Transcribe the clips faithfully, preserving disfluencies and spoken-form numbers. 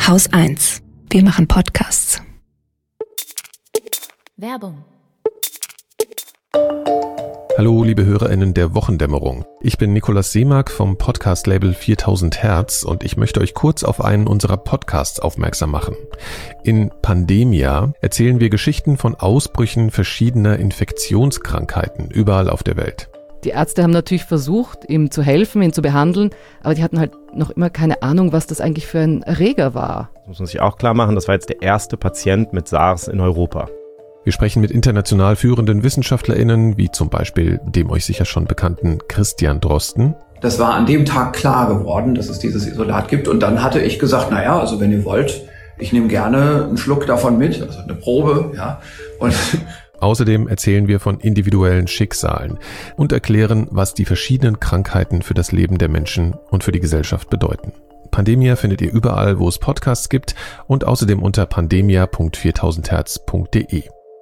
Haus eins. Wir machen Podcasts. Werbung. Hallo, liebe HörerInnen der Wochendämmerung. Ich bin Nikolaus Seemark vom Podcast-Label viertausend Hertz und ich möchte euch kurz auf einen unserer Podcasts aufmerksam machen. In Pandemia erzählen wir Geschichten von Ausbrüchen verschiedener Infektionskrankheiten überall auf der Welt. Die Ärzte haben natürlich versucht, ihm zu helfen, ihn zu behandeln, aber die hatten halt noch immer keine Ahnung, was das eigentlich für ein Erreger war. Das muss man sich auch klar machen, das war jetzt der erste Patient mit SARS in Europa. Wir sprechen mit international führenden WissenschaftlerInnen, wie zum Beispiel dem euch sicher schon bekannten Christian Drosten. Das war an dem Tag klar geworden, dass es dieses Isolat gibt. Und dann hatte ich gesagt, naja, also wenn ihr wollt, ich nehme gerne einen Schluck davon mit, also eine Probe, ja. Und Außerdem erzählen wir von individuellen Schicksalen und erklären, was die verschiedenen Krankheiten für das Leben der Menschen und für die Gesellschaft bedeuten. Pandemia findet ihr überall, wo es Podcasts gibt und außerdem unter pandemia punkt viertausend hertz punkt de.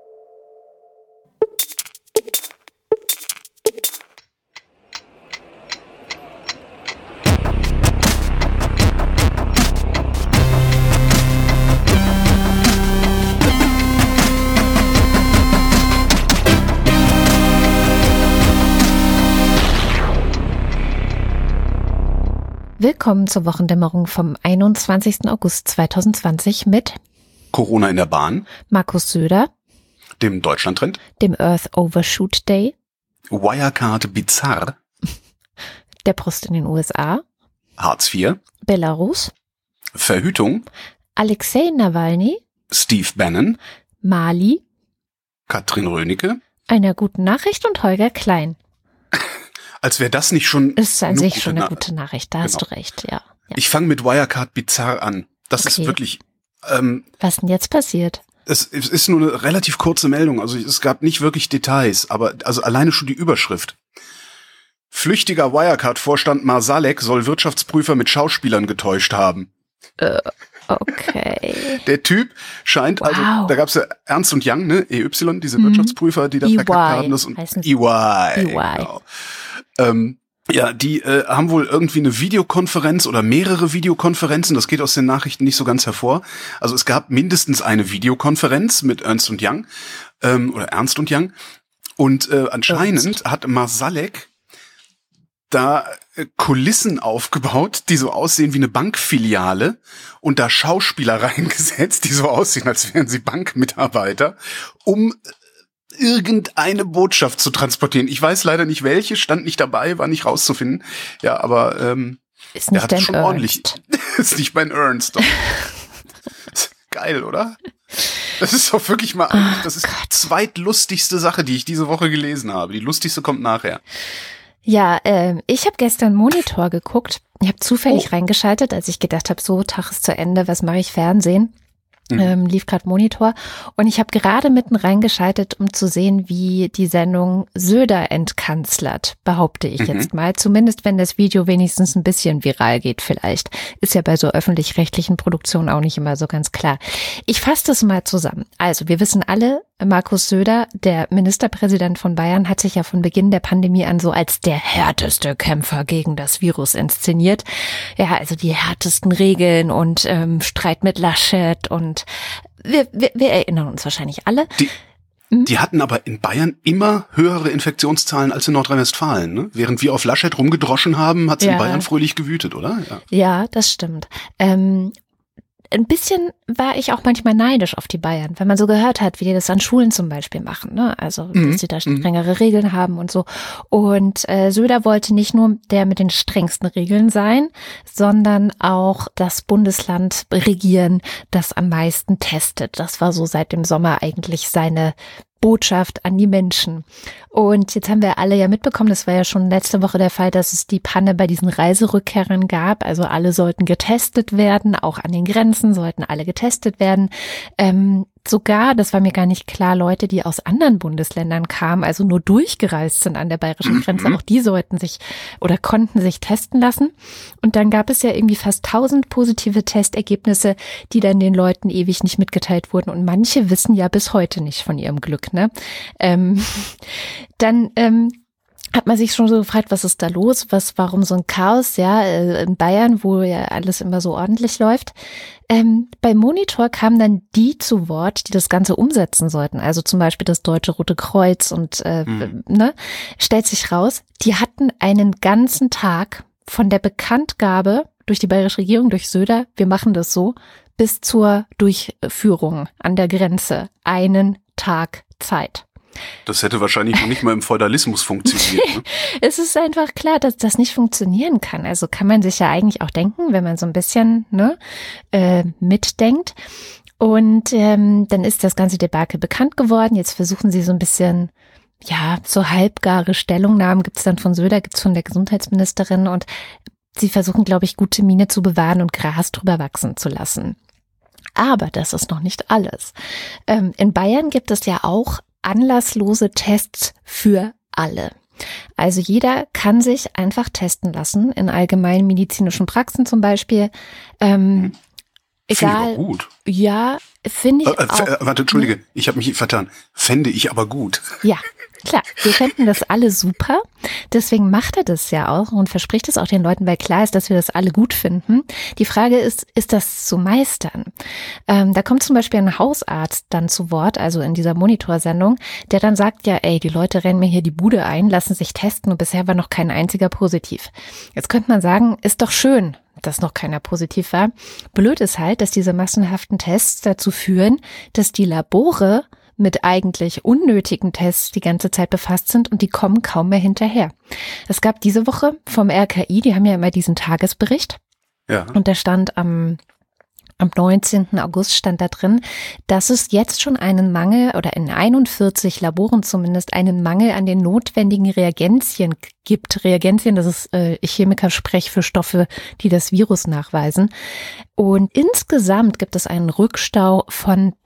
Willkommen zur Wochendämmerung vom einundzwanzigsten August zweitausendzwanzig mit Corona in der Bahn, Markus Söder, dem Deutschlandtrend, dem Earth Overshoot Day, Wirecard bizarr, der Post in den U S A, Hartz vier, Belarus, Verhütung, Alexei Nawalny, Steve Bannon, Mali, Katrin Rönecke, einer guten Nachricht und Holger Klein. Als wäre das nicht schon Das ist an sich schon eine Na- gute Nachricht, da Genau. hast du recht, ja. ja. Ich fange mit Wirecard bizarr an. Das Okay. ist wirklich, ähm, Was denn jetzt passiert? es, es ist nur eine relativ kurze Meldung. Also es gab nicht wirklich Details, aber also alleine schon die Überschrift. Flüchtiger Wirecard-Vorstand Marsalek soll Wirtschaftsprüfer mit Schauspielern getäuscht haben. Äh, okay. Der Typ scheint, Wow. also da gab's ja Ernst und Young, ne, E Y, diese Mhm. Wirtschaftsprüfer, die da E Y verkackt haben. Das und heißen E sie. Y. E Y. Genau. Ähm, ja, die äh, haben wohl irgendwie eine Videokonferenz oder mehrere Videokonferenzen, das geht aus den Nachrichten nicht so ganz hervor. Also es gab mindestens eine Videokonferenz mit Ernst und Young ähm, oder Ernst und Young und äh, anscheinend Ernst. hat Marsalek da äh, Kulissen aufgebaut, die so aussehen wie eine Bankfiliale und da Schauspieler reingesetzt, die so aussehen, als wären sie Bankmitarbeiter, um irgendeine Botschaft zu transportieren. Ich weiß leider nicht welche, stand nicht dabei, war nicht rauszufinden. Ja, aber ähm, Ist der nicht hat dein schon Ernst. ordentlich. Ist nicht mein Ernst. Doch. Geil, oder? Das ist doch wirklich mal, Ach das ist die zweitlustigste Sache, die ich diese Woche gelesen habe. Die lustigste kommt nachher. Ja, ähm, ich habe gestern Monitor geguckt. Ich habe zufällig Oh. reingeschaltet, als ich gedacht habe, so, Tag ist zu Ende, was mache ich, Fernsehen? Mhm. Ähm, lief gerade Monitor. Und ich habe gerade mitten reingeschaltet, um zu sehen, wie die Sendung Söder entkanzlert, behaupte ich Mhm. jetzt mal. Zumindest, wenn das Video wenigstens ein bisschen viral geht vielleicht. Ist ja bei so öffentlich-rechtlichen Produktionen auch nicht immer so ganz klar. Ich fasse das mal zusammen. Also, wir wissen alle, Markus Söder, der Ministerpräsident von Bayern, hat sich ja von Beginn der Pandemie an so als der härteste Kämpfer gegen das Virus inszeniert. Ja, also die härtesten Regeln und ähm, Streit mit Laschet und wir, wir, wir erinnern uns wahrscheinlich alle. Die, die hatten aber in Bayern immer höhere Infektionszahlen als in Nordrhein-Westfalen. Ne? Während wir auf Laschet rumgedroschen haben, hat's Ja. in Bayern fröhlich gewütet, oder? Ja. Ja, das stimmt. Ähm, ein bisschen war ich auch manchmal neidisch auf die Bayern, wenn man so gehört hat, wie die das an Schulen zum Beispiel machen, ne? Also, Mhm. dass sie da strengere Regeln haben und so. Und äh, Söder wollte nicht nur der mit den strengsten Regeln sein, sondern auch das Bundesland regieren, das am meisten testet. Das war so seit dem Sommer eigentlich seine Botschaft an die Menschen. Und jetzt haben wir alle ja mitbekommen, das war ja schon letzte Woche der Fall, dass es die Panne bei diesen Reiserückkehrern gab. Also alle sollten getestet werden, auch an den Grenzen sollten alle getestet werden. Ähm, sogar, das war mir gar nicht klar, Leute, die aus anderen Bundesländern kamen, also nur durchgereist sind an der bayerischen Grenze, auch die sollten sich oder konnten sich testen lassen. Und dann gab es ja irgendwie fast tausend positive Testergebnisse, die dann den Leuten ewig nicht mitgeteilt wurden. Und manche wissen ja bis heute nicht von ihrem Glück, ne? Ähm, dann ähm, hat man sich schon so gefragt, was ist da los? Was, warum so ein Chaos, ja, in Bayern, wo ja alles immer so ordentlich läuft. Ähm, beim Monitor kamen dann die zu Wort, die das Ganze umsetzen sollten. Also zum Beispiel das Deutsche Rote Kreuz und, äh, mhm. ne, stellt sich raus, die hatten einen ganzen Tag von der Bekanntgabe durch die bayerische Regierung, durch Söder, wir machen das so, bis zur Durchführung an der Grenze einen Tag Zeit. Das hätte wahrscheinlich noch nicht mal im Feudalismus funktioniert. Ne? Es ist einfach klar, dass das nicht funktionieren kann. Also kann man sich ja eigentlich auch denken, wenn man so ein bisschen ne, äh, mitdenkt. Und ähm, dann ist das ganze Debakel bekannt geworden. Jetzt versuchen sie so ein bisschen, ja, so halbgare Stellungnahmen gibt es dann von Söder, gibt es von der Gesundheitsministerin. Und sie versuchen, glaube ich, gute Miene zu bewahren und Gras drüber wachsen zu lassen. Aber das ist noch nicht alles. Ähm, in Bayern gibt es ja auch anlasslose Tests für alle. Also jeder kann sich einfach testen lassen, in allgemeinen medizinischen Praxen zum Beispiel. Ähm, egal. Finde ich aber gut. Ja, finde ich äh, äh, auch. Warte, Entschuldige, ich habe mich vertan. Fände ich aber gut. Ja, klar, wir fänden das alle super. Deswegen macht er das ja auch und verspricht es auch den Leuten, weil klar ist, dass wir das alle gut finden. Die Frage ist, ist das zu meistern? Ähm, da kommt zum Beispiel ein Hausarzt dann zu Wort, also in dieser Monitorsendung, der dann sagt, ja, ey, die Leute rennen mir hier die Bude ein, lassen sich testen und bisher war noch kein einziger positiv. Jetzt könnte man sagen, ist doch schön, dass noch keiner positiv war. Blöd ist halt, dass diese massenhaften Tests dazu führen, dass die Labore mit eigentlich unnötigen Tests die ganze Zeit befasst sind und die kommen kaum mehr hinterher. Es gab diese Woche vom R K I, die haben ja immer diesen Tagesbericht. Ja. Und da stand am Am neunzehnten August stand da drin, dass es jetzt schon einen Mangel oder in einundvierzig Laboren zumindest einen Mangel an den notwendigen Reagenzien gibt. Reagenzien, das ist äh, Chemiker-Sprech für Stoffe, die das Virus nachweisen. Und insgesamt gibt es einen Rückstau von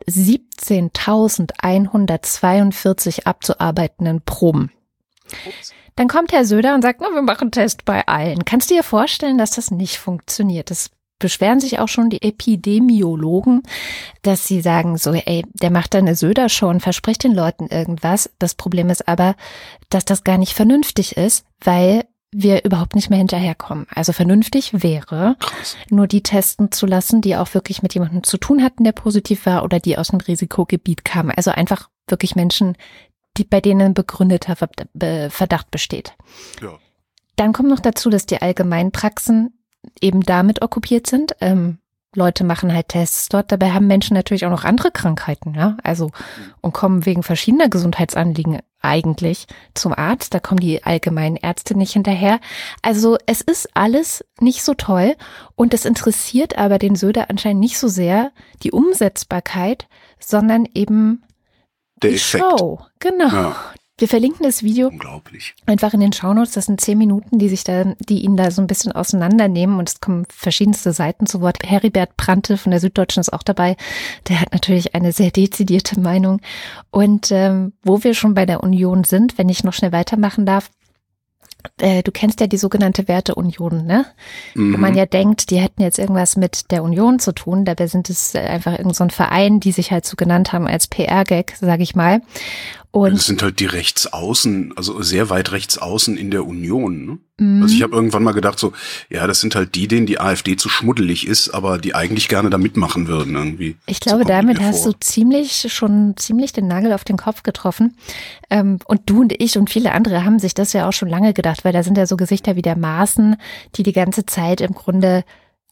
siebzehntausendeinhundertzweiundvierzig abzuarbeitenden Proben. Ups. Dann kommt Herr Söder und sagt, na, wir machen Test bei allen. Kannst du dir vorstellen, dass das nicht funktioniert? Das beschweren sich auch schon die Epidemiologen, dass sie sagen so, ey, der macht da eine Söder-Show und verspricht den Leuten irgendwas. Das Problem ist aber, dass das gar nicht vernünftig ist, weil wir überhaupt nicht mehr hinterherkommen. Also vernünftig wäre, Krass. nur die testen zu lassen, die auch wirklich mit jemandem zu tun hatten, der positiv war oder die aus einem Risikogebiet kamen. Also einfach wirklich Menschen, die, bei denen ein begründeter Verdacht besteht. Ja. Dann kommt noch dazu, dass die Allgemeinpraxen eben damit okkupiert sind. Ähm, Leute machen halt Tests dort. Dabei haben Menschen natürlich auch noch andere Krankheiten, ja, also und kommen wegen verschiedener Gesundheitsanliegen eigentlich zum Arzt. Da kommen die allgemeinen Ärzte nicht hinterher. Also es ist alles nicht so toll und es interessiert aber den Söder anscheinend nicht so sehr die Umsetzbarkeit, sondern eben der die Effekt. Show. Genau. Ja. Wir verlinken das Video Unglaublich. einfach in den Shownotes. Das sind zehn Minuten, die sich da, die ihn da so ein bisschen auseinandernehmen und es kommen verschiedenste Seiten zu Wort. Heribert Prantl von der Süddeutschen ist auch dabei. Der hat natürlich eine sehr dezidierte Meinung. Und ähm, wo wir schon bei der Union sind, wenn ich noch schnell weitermachen darf, äh, du kennst ja die sogenannte Werteunion, ne? Mhm. Wo man ja denkt, die hätten jetzt irgendwas mit der Union zu tun. Dabei sind es einfach irgend so ein Verein, die sich halt so genannt haben als P R-Gag, sage ich mal. Und das sind halt die Rechtsaußen, also sehr weit Rechtsaußen in der Union. Ne? Mhm. Also ich habe irgendwann mal gedacht so, ja, das sind halt die, denen die AfD zu schmuddelig ist, aber die eigentlich gerne da mitmachen würden irgendwie. Ich glaube, so damit hast du ziemlich schon ziemlich den Nagel auf den Kopf getroffen. Ähm, und du und ich und viele andere haben sich das ja auch schon lange gedacht, weil da sind ja so Gesichter wie der Maaßen, die die ganze Zeit im Grunde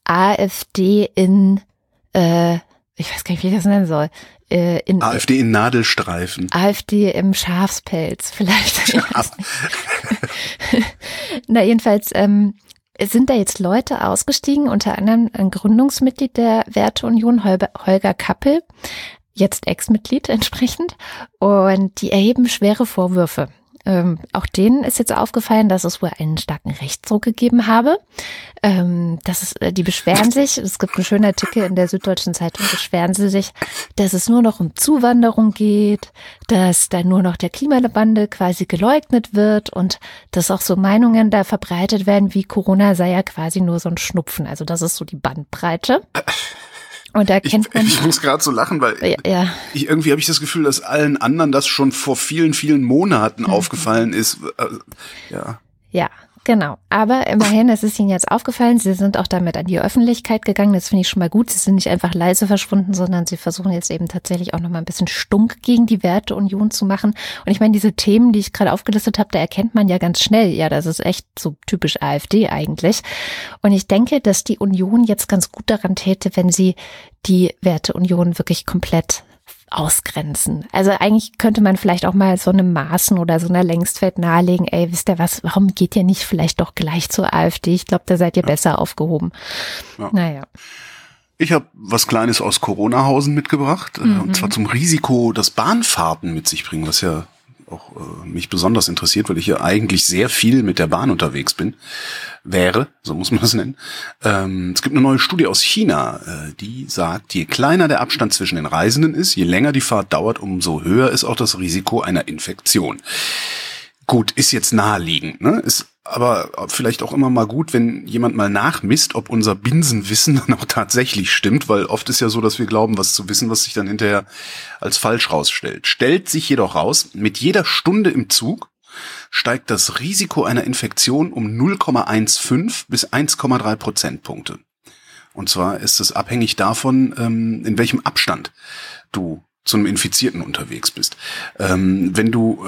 AfD in, äh, ich weiß gar nicht, wie ich das nennen soll, In, AfD in Nadelstreifen. AfD im Schafspelz, vielleicht. Schaf. Na, jedenfalls ähm, sind da jetzt Leute ausgestiegen, unter anderem ein Gründungsmitglied der Werteunion, Holger Kappel, jetzt Ex-Mitglied entsprechend, und die erheben schwere Vorwürfe. Ähm, auch denen ist jetzt aufgefallen, dass es wohl einen starken Rechtsdruck gegeben habe. Ähm, das ist, die beschweren sich, es gibt einen schönen Artikel in der Süddeutschen Zeitung, beschweren sie sich, dass es nur noch um Zuwanderung geht, dass da nur noch der Klimawandel quasi geleugnet wird und dass auch so Meinungen da verbreitet werden, wie Corona sei ja quasi nur so ein Schnupfen. Also das ist so die Bandbreite. Und da kennt ich, man. Ich muss gerade so lachen, weil ja, ja. ich irgendwie habe ich das Gefühl, dass allen anderen das schon vor vielen, vielen Monaten mhm. aufgefallen ist. Also, ja. Ja. Genau, aber immerhin, es ist Ihnen jetzt aufgefallen, Sie sind auch damit an die Öffentlichkeit gegangen, das finde ich schon mal gut, Sie sind nicht einfach leise verschwunden, sondern Sie versuchen jetzt eben tatsächlich auch nochmal ein bisschen Stunk gegen die Werteunion zu machen. Und ich meine, diese Themen, die ich gerade aufgelistet habe, da erkennt man ja ganz schnell, ja, das ist echt so typisch AfD eigentlich. Und ich denke, dass die Union jetzt ganz gut daran täte, wenn sie die Werteunion wirklich komplett ausgrenzen. Also eigentlich könnte man vielleicht auch mal so einem Maaßen oder so einer Längstfeld nahelegen, ey, wisst ihr was, warum geht ihr nicht vielleicht doch gleich zur AfD? Ich glaube, da seid ihr ja. besser aufgehoben. Ja. Naja. Ich habe was Kleines aus Corona-Hausen mitgebracht, mhm. und zwar zum Risiko, das Bahnfahrten mit sich bringen, was ja auch äh, mich besonders interessiert, weil ich ja eigentlich sehr viel mit der Bahn unterwegs bin, wäre, so muss man das nennen. Ähm, es gibt eine neue Studie aus China, äh, die sagt, je kleiner der Abstand zwischen den Reisenden ist, je länger die Fahrt dauert, umso höher ist auch das Risiko einer Infektion. Gut, ist jetzt naheliegend, ne? Ist aber vielleicht auch immer mal gut, wenn jemand mal nachmisst, ob unser Binsenwissen dann auch tatsächlich stimmt, weil oft ist ja so, dass wir glauben, was zu wissen, was sich dann hinterher als falsch rausstellt. Stellt sich jedoch raus, mit jeder Stunde im Zug steigt das Risiko einer Infektion um null Komma fünfzehn bis eins Komma drei Prozentpunkte. Und zwar ist es abhängig davon, in welchem Abstand du zu einem Infizierten unterwegs bist. Wenn du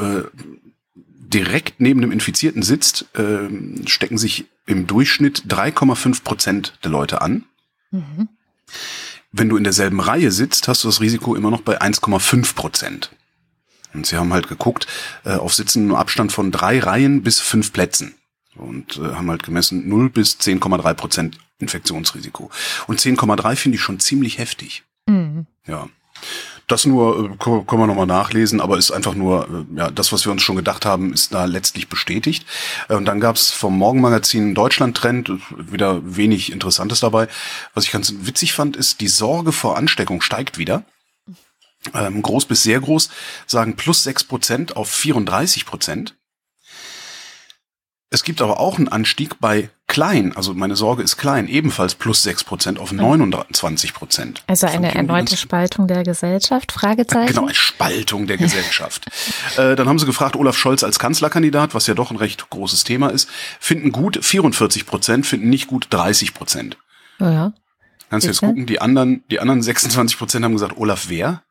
direkt neben dem Infizierten sitzt, äh, stecken sich im Durchschnitt drei Komma fünf Prozent der Leute an. Mhm. Wenn du in derselben Reihe sitzt, hast du das Risiko immer noch bei eins Komma fünf Prozent. Und sie haben halt geguckt, äh, auf Sitzen nur Abstand von drei Reihen bis fünf Plätzen. Und äh, haben halt gemessen null bis zehn Komma drei Prozent Infektionsrisiko. Und zehn Komma drei finde ich schon ziemlich heftig. Mhm. Ja. Das nur, können wir nochmal nachlesen, aber ist einfach nur, ja, das, was wir uns schon gedacht haben, ist da letztlich bestätigt. Und dann gab es vom Morgenmagazin Deutschland-Trend wieder wenig Interessantes dabei. Was ich ganz witzig fand, ist, die Sorge vor Ansteckung steigt wieder. Ähm, groß bis sehr groß, sagen plus sechs Prozent auf vierunddreißig Prozent. Es gibt aber auch einen Anstieg bei klein, also meine Sorge ist klein, ebenfalls plus sechs Prozent auf neunundzwanzig Prozent. Also eine erneute Spaltung der Gesellschaft, Fragezeichen? Genau, eine Spaltung der Gesellschaft. äh, dann haben sie gefragt, Olaf Scholz als Kanzlerkandidat, was ja doch ein recht großes Thema ist, finden gut vierundvierzig Prozent, finden nicht gut dreißig Prozent. Ja, ja. Kannst du jetzt gucken, die anderen, die anderen sechsundzwanzig Prozent haben gesagt, Olaf wer?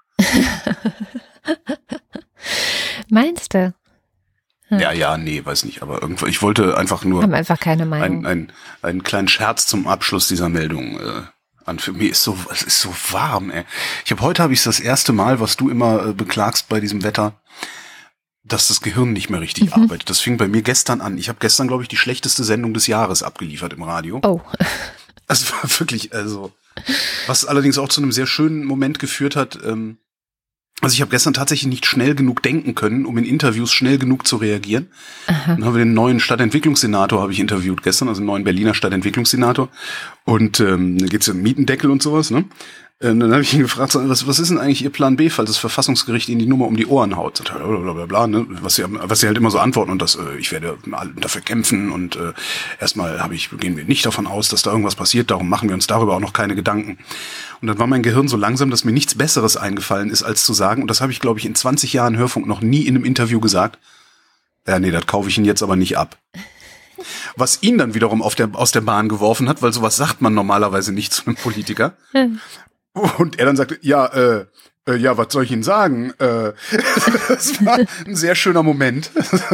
Meinst du? Hm. Ja, ja, nee, weiß nicht, aber irgendwo, ich wollte einfach nur haben einfach keine Meinung. Ein, ein, einen kleinen Scherz zum Abschluss dieser Meldung äh, an. Für mich ist so, es ist so warm, ey. Ich habe heute habe ich das erste Mal, was du immer äh, beklagst bei diesem Wetter, dass das Gehirn nicht mehr richtig mhm. arbeitet. Das fing bei mir gestern an. Ich habe gestern, glaube ich, die schlechteste Sendung des Jahres abgeliefert im Radio. Oh. Das war wirklich, also, was allerdings auch zu einem sehr schönen Moment geführt hat. Ähm, Also ich habe gestern tatsächlich nicht schnell genug denken können, um in Interviews schnell genug zu reagieren. Aha. Dann haben wir den neuen Stadtentwicklungssenator habe ich interviewt gestern, also den neuen Berliner Stadtentwicklungssenator. Und ähm, da geht's um Mietendeckel und sowas, ne? Ähm, dann habe ich ihn gefragt, so, was, was ist denn eigentlich Ihr Plan B, falls das Verfassungsgericht Ihnen die Nummer um die Ohren haut? Sagt er, blablabla, bla, ne? Was sie, was sie halt immer so antworten und das, äh, ich werde dafür kämpfen und äh, erstmal habe ich, gehen wir nicht davon aus, dass da irgendwas passiert, darum machen wir uns darüber auch noch keine Gedanken. Und dann war mein Gehirn so langsam, dass mir nichts Besseres eingefallen ist, als zu sagen, und das habe ich, glaube ich, in zwanzig Jahren Hörfunk noch nie in einem Interview gesagt, ja, nee, das kaufe ich Ihnen jetzt aber nicht ab. Was ihn dann wiederum auf der, aus der Bahn geworfen hat, weil sowas sagt man normalerweise nicht zu einem Politiker. Und er dann sagte, ja, äh, äh, ja, was soll ich Ihnen sagen? Äh, das war ein sehr schöner Moment.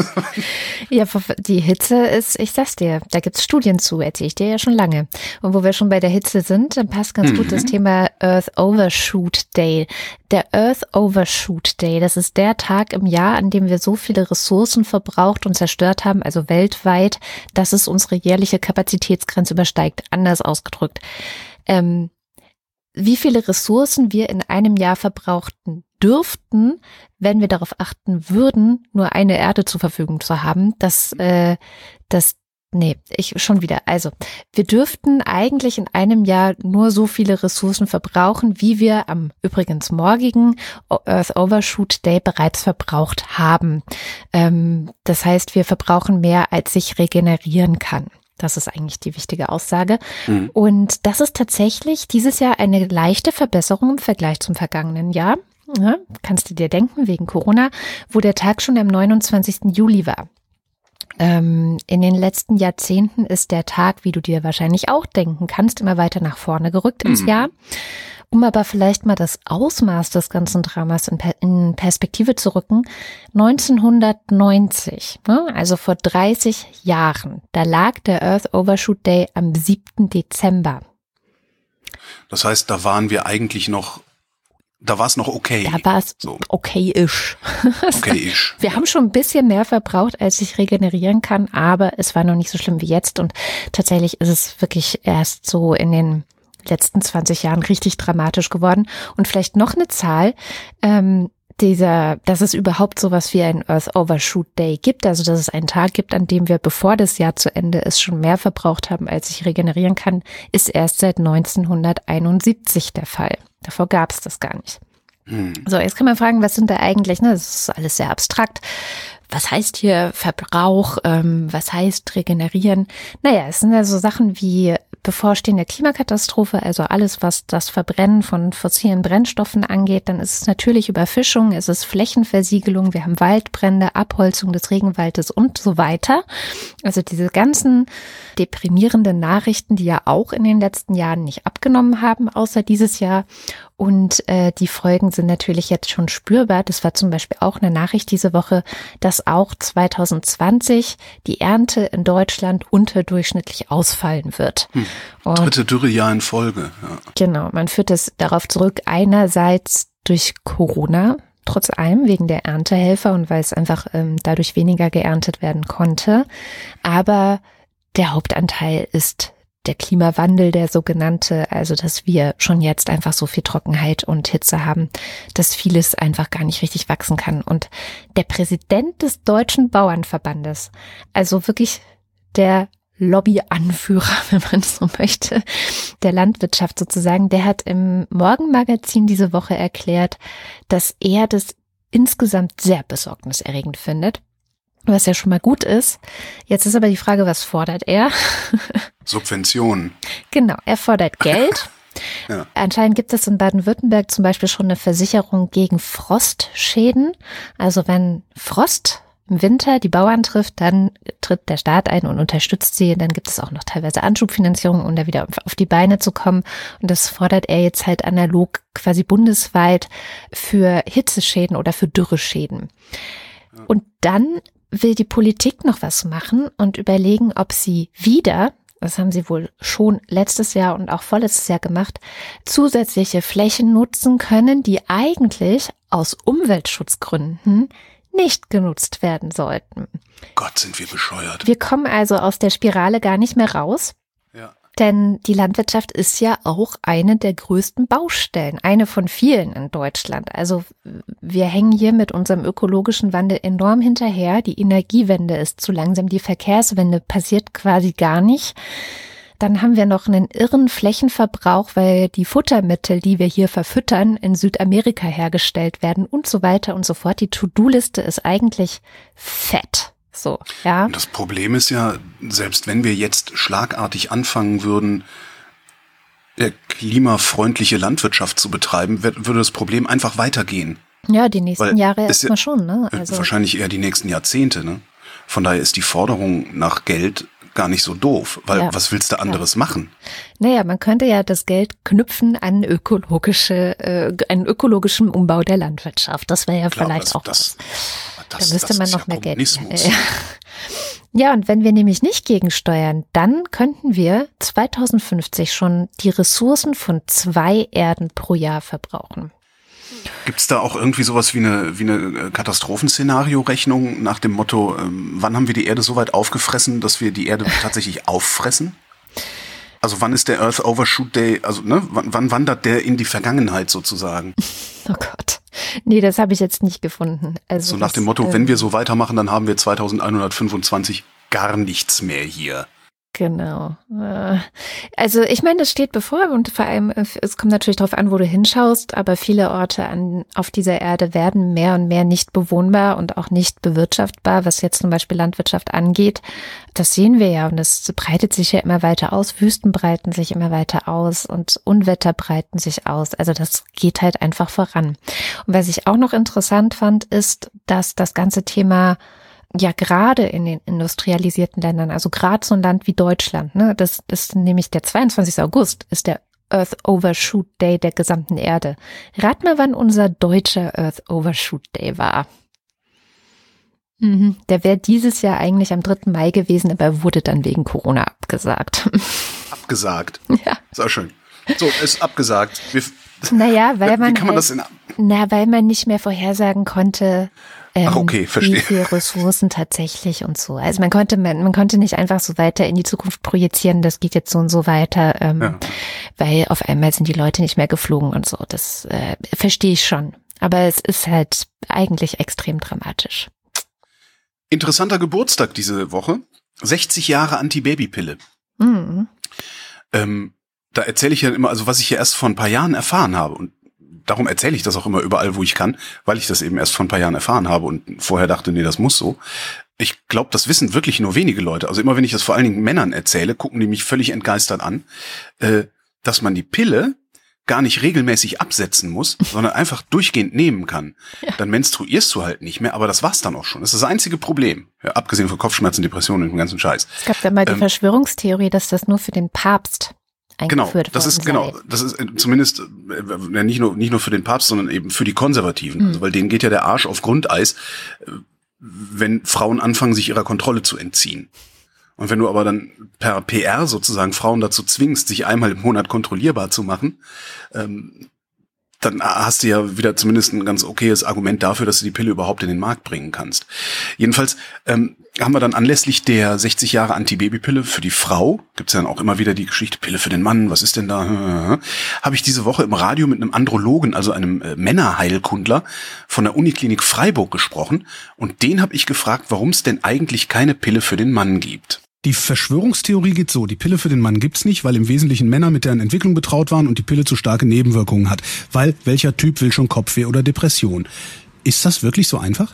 Ja, die Hitze ist, ich sag's dir, da gibt's Studien zu, erzähle ich dir ja schon lange. Und wo wir schon bei der Hitze sind, dann passt ganz mhm. gut das Thema Earth Overshoot Day. Der Earth Overshoot Day, das ist der Tag im Jahr, an dem wir so viele Ressourcen verbraucht und zerstört haben, also weltweit, dass es unsere jährliche Kapazitätsgrenze übersteigt. Anders ausgedrückt. Ähm, wie viele Ressourcen wir in einem Jahr verbrauchten dürften, wenn wir darauf achten würden, nur eine Erde zur Verfügung zu haben, das, äh, das, nee, ich schon wieder. Also, wir dürften eigentlich in einem Jahr nur so viele Ressourcen verbrauchen, wie wir am übrigens morgigen Earth Overshoot Day bereits verbraucht haben. Ähm, das heißt, wir verbrauchen mehr, als sich regenerieren kann. Das ist eigentlich die wichtige Aussage. Mhm. Und das ist tatsächlich dieses Jahr eine leichte Verbesserung im Vergleich zum vergangenen Jahr. Ja, kannst du dir denken, wegen Corona, wo der Tag schon am neunundzwanzigsten Juli war. Ähm, in den letzten Jahrzehnten ist der Tag, wie du dir wahrscheinlich auch denken kannst, immer weiter nach vorne gerückt ins Mhm. Jahr. Um aber vielleicht mal das Ausmaß des ganzen Dramas in, per- in Perspektive zu rücken, neunzehnhundertneunzig, ne, also vor dreißig Jahren, da lag der Earth Overshoot Day am siebten Dezember. Das heißt, da waren wir eigentlich noch, da war es noch okay. Da war es So. okay-ish. Okay-ish. Wir haben schon ein bisschen mehr verbraucht, als ich regenerieren kann, aber es war noch nicht so schlimm wie jetzt und tatsächlich ist es wirklich erst so in den letzten zwanzig Jahren richtig dramatisch geworden. Und vielleicht noch eine Zahl, ähm, dieser, dass es überhaupt sowas wie ein Earth Overshoot Day gibt, also dass es einen Tag gibt, an dem wir, bevor das Jahr zu Ende ist, schon mehr verbraucht haben, als ich regenerieren kann, ist erst seit neunzehnhunderteinundsiebzig der Fall. Davor gab es das gar nicht. Hm. So, jetzt kann man fragen, was sind da eigentlich, ne, das ist alles sehr abstrakt. Was heißt hier Verbrauch? Ähm, was heißt regenerieren? Naja, es sind ja so Sachen wie bevorstehende Klimakatastrophe, also alles, was das Verbrennen von fossilen Brennstoffen angeht, dann ist es natürlich Überfischung, es ist Flächenversiegelung, wir haben Waldbrände, Abholzung des Regenwaldes und so weiter. Also diese ganzen deprimierenden Nachrichten, die ja auch in den letzten Jahren nicht abgenommen haben, außer dieses Jahr. Und äh, die Folgen sind natürlich jetzt schon spürbar. Das war zum Beispiel auch eine Nachricht diese Woche, dass auch zwanzig zwanzig die Ernte in Deutschland unterdurchschnittlich ausfallen wird. Hm. Und Dritte Dürrejahr in Folge. Ja. genau, man führt es darauf zurück, einerseits durch Corona, trotz allem wegen der Erntehelfer und weil es einfach ähm, dadurch weniger geerntet werden konnte. Aber der Hauptanteil ist der Klimawandel, der sogenannte, also dass wir schon jetzt einfach so viel Trockenheit und Hitze haben, dass vieles einfach gar nicht richtig wachsen kann. Und der Präsident des Deutschen Bauernverbandes, also wirklich der Lobbyanführer, wenn man so möchte, der Landwirtschaft sozusagen, der hat im Morgenmagazin diese Woche erklärt, dass er das insgesamt sehr besorgniserregend findet, was ja schon mal gut ist. Jetzt ist aber die Frage, was fordert er? Subventionen. Genau, er fordert Geld. Ja. Anscheinend gibt es in Baden-Württemberg zum Beispiel schon eine Versicherung gegen Frostschäden. Also wenn Frost im Winter die Bauern trifft, dann tritt der Staat ein und unterstützt sie. Dann gibt es auch noch teilweise Anschubfinanzierung, um da wieder auf die Beine zu kommen. Und das fordert er jetzt halt analog quasi bundesweit für Hitzeschäden oder für Dürreschäden. Und dann will die Politik noch was machen und überlegen, ob sie wieder, das haben sie wohl schon letztes Jahr und auch vorletztes Jahr gemacht, zusätzliche Flächen nutzen können, die eigentlich aus Umweltschutzgründen nicht genutzt werden sollten. Gott, sind wir bescheuert. Wir kommen also aus der Spirale gar nicht mehr raus. Ja. Denn die Landwirtschaft ist ja auch eine der größten Baustellen, eine von vielen in Deutschland. Also wir hängen hier mit unserem ökologischen Wandel enorm hinterher. Die Energiewende ist zu langsam, die Verkehrswende passiert quasi gar nicht. Dann haben wir noch einen irren Flächenverbrauch, weil die Futtermittel, die wir hier verfüttern, in Südamerika hergestellt werden und so weiter und so fort. Die To-Do-Liste ist eigentlich fett. So, ja. Und das Problem ist ja, selbst wenn wir jetzt schlagartig anfangen würden, klimafreundliche Landwirtschaft zu betreiben, würde das Problem einfach weitergehen. Ja, die nächsten Weil Jahre ist erstmal ja, schon, ne? Also wahrscheinlich eher die nächsten Jahrzehnte, ne? Von daher ist die Forderung nach Geld gar nicht so doof, weil ja. was willst du anderes ja. machen? Naja, man könnte ja das Geld knüpfen an ökologische, äh, einen ökologischen Umbau der Landwirtschaft. Das wäre ja Klar, vielleicht das, auch das, was. das, Da müsste das man ist noch ja mehr Geld. Kommunismus. Ja, und wenn wir nämlich nicht gegensteuern, dann könnten wir zweitausendfünfzig schon die Ressourcen von zwei Erden pro Jahr verbrauchen. Gibt es da auch irgendwie sowas wie eine, wie eine Katastrophenszenario-Rechnung nach dem Motto, ähm, wann haben wir die Erde so weit aufgefressen, dass wir die Erde tatsächlich auffressen? Also wann ist der Earth Overshoot Day, also ne, wann, wann wandert der in die Vergangenheit sozusagen? Oh Gott. Nee, das habe ich jetzt nicht gefunden. Also so nach das, dem Motto, ähm, wenn wir so weitermachen, dann haben wir zweitausendeinhundertfünfundzwanzig gar nichts mehr hier. Genau. Also ich meine, das steht bevor und vor allem, es kommt natürlich darauf an, wo du hinschaust, aber viele Orte an, auf dieser Erde werden mehr und mehr nicht bewohnbar und auch nicht bewirtschaftbar, was jetzt zum Beispiel Landwirtschaft angeht. Das sehen wir ja und das breitet sich ja immer weiter aus. Wüsten breiten sich immer weiter aus und Unwetter breiten sich aus. Also das geht halt einfach voran. Und was ich auch noch interessant fand, ist, dass das ganze Thema ja gerade in den industrialisierten Ländern, also gerade so ein Land wie Deutschland, ne, das ist nämlich der zweiundzwanzigster August, ist der Earth Overshoot Day der gesamten Erde. Rat mal, wann unser deutscher Earth Overshoot Day war. Mhm, der wäre dieses Jahr eigentlich am dritten Mai gewesen, aber wurde dann wegen Corona abgesagt. Abgesagt? Ja. Ist auch schön. So, ist abgesagt. Wir, naja, weil man, wie kann man halt, das in, na, weil man nicht mehr vorhersagen konnte, Ähm, Ach, okay, verstehe. wie viele Ressourcen tatsächlich und so. Also man konnte man, man konnte nicht einfach so weiter in die Zukunft projizieren, das geht jetzt so und so weiter, ähm, ja. weil auf einmal sind die Leute nicht mehr geflogen und so. Das äh, verstehe ich schon. Aber es ist halt eigentlich extrem dramatisch. Interessanter Geburtstag diese Woche. sechzig Jahre Anti-Baby-Pille. Mhm. Ähm, da erzähle ich ja immer, also was ich ja erst vor ein paar Jahren erfahren habe und darum erzähle ich das auch immer überall, wo ich kann, weil ich das eben erst vor ein paar Jahren erfahren habe und vorher dachte, nee, das muss so. Ich glaube, das wissen wirklich nur wenige Leute. Also immer wenn ich das vor allen Dingen Männern erzähle, gucken die mich völlig entgeistert an, äh, dass man die Pille gar nicht regelmäßig absetzen muss, sondern einfach durchgehend nehmen kann. Ja. Dann menstruierst du halt nicht mehr, aber das war's dann auch schon. Das ist das einzige Problem. Ja, abgesehen von Kopfschmerzen, Depressionen und dem ganzen Scheiß. Es gab ja mal die ähm, Verschwörungstheorie, dass das nur für den Papst Genau, das ist sei. genau, das ist zumindest äh, nicht nur nicht nur für den Papst, sondern eben für die Konservativen, mhm. also, weil denen geht ja der Arsch auf Grundeis, wenn Frauen anfangen, sich ihrer Kontrolle zu entziehen. Und wenn du aber dann per P R sozusagen Frauen dazu zwingst, sich einmal im Monat kontrollierbar zu machen, ähm, dann hast du ja wieder zumindest ein ganz okayes Argument dafür, dass du die Pille überhaupt in den Markt bringen kannst. Jedenfalls ähm, haben wir dann anlässlich der sechzig Jahre Antibabypille für die Frau, gibt's ja dann auch immer wieder die Geschichte, Pille für den Mann, was ist denn da? Habe ich diese Woche im Radio mit einem Andrologen, also einem äh, Männerheilkundler von der Uniklinik Freiburg gesprochen und den habe ich gefragt, warum es denn eigentlich keine Pille für den Mann gibt. Die Verschwörungstheorie geht so, die Pille für den Mann gibt's nicht, weil im Wesentlichen Männer mit deren Entwicklung betraut waren und die Pille zu starke Nebenwirkungen hat. Weil, welcher Typ will schon Kopfweh oder Depression? Ist das wirklich so einfach?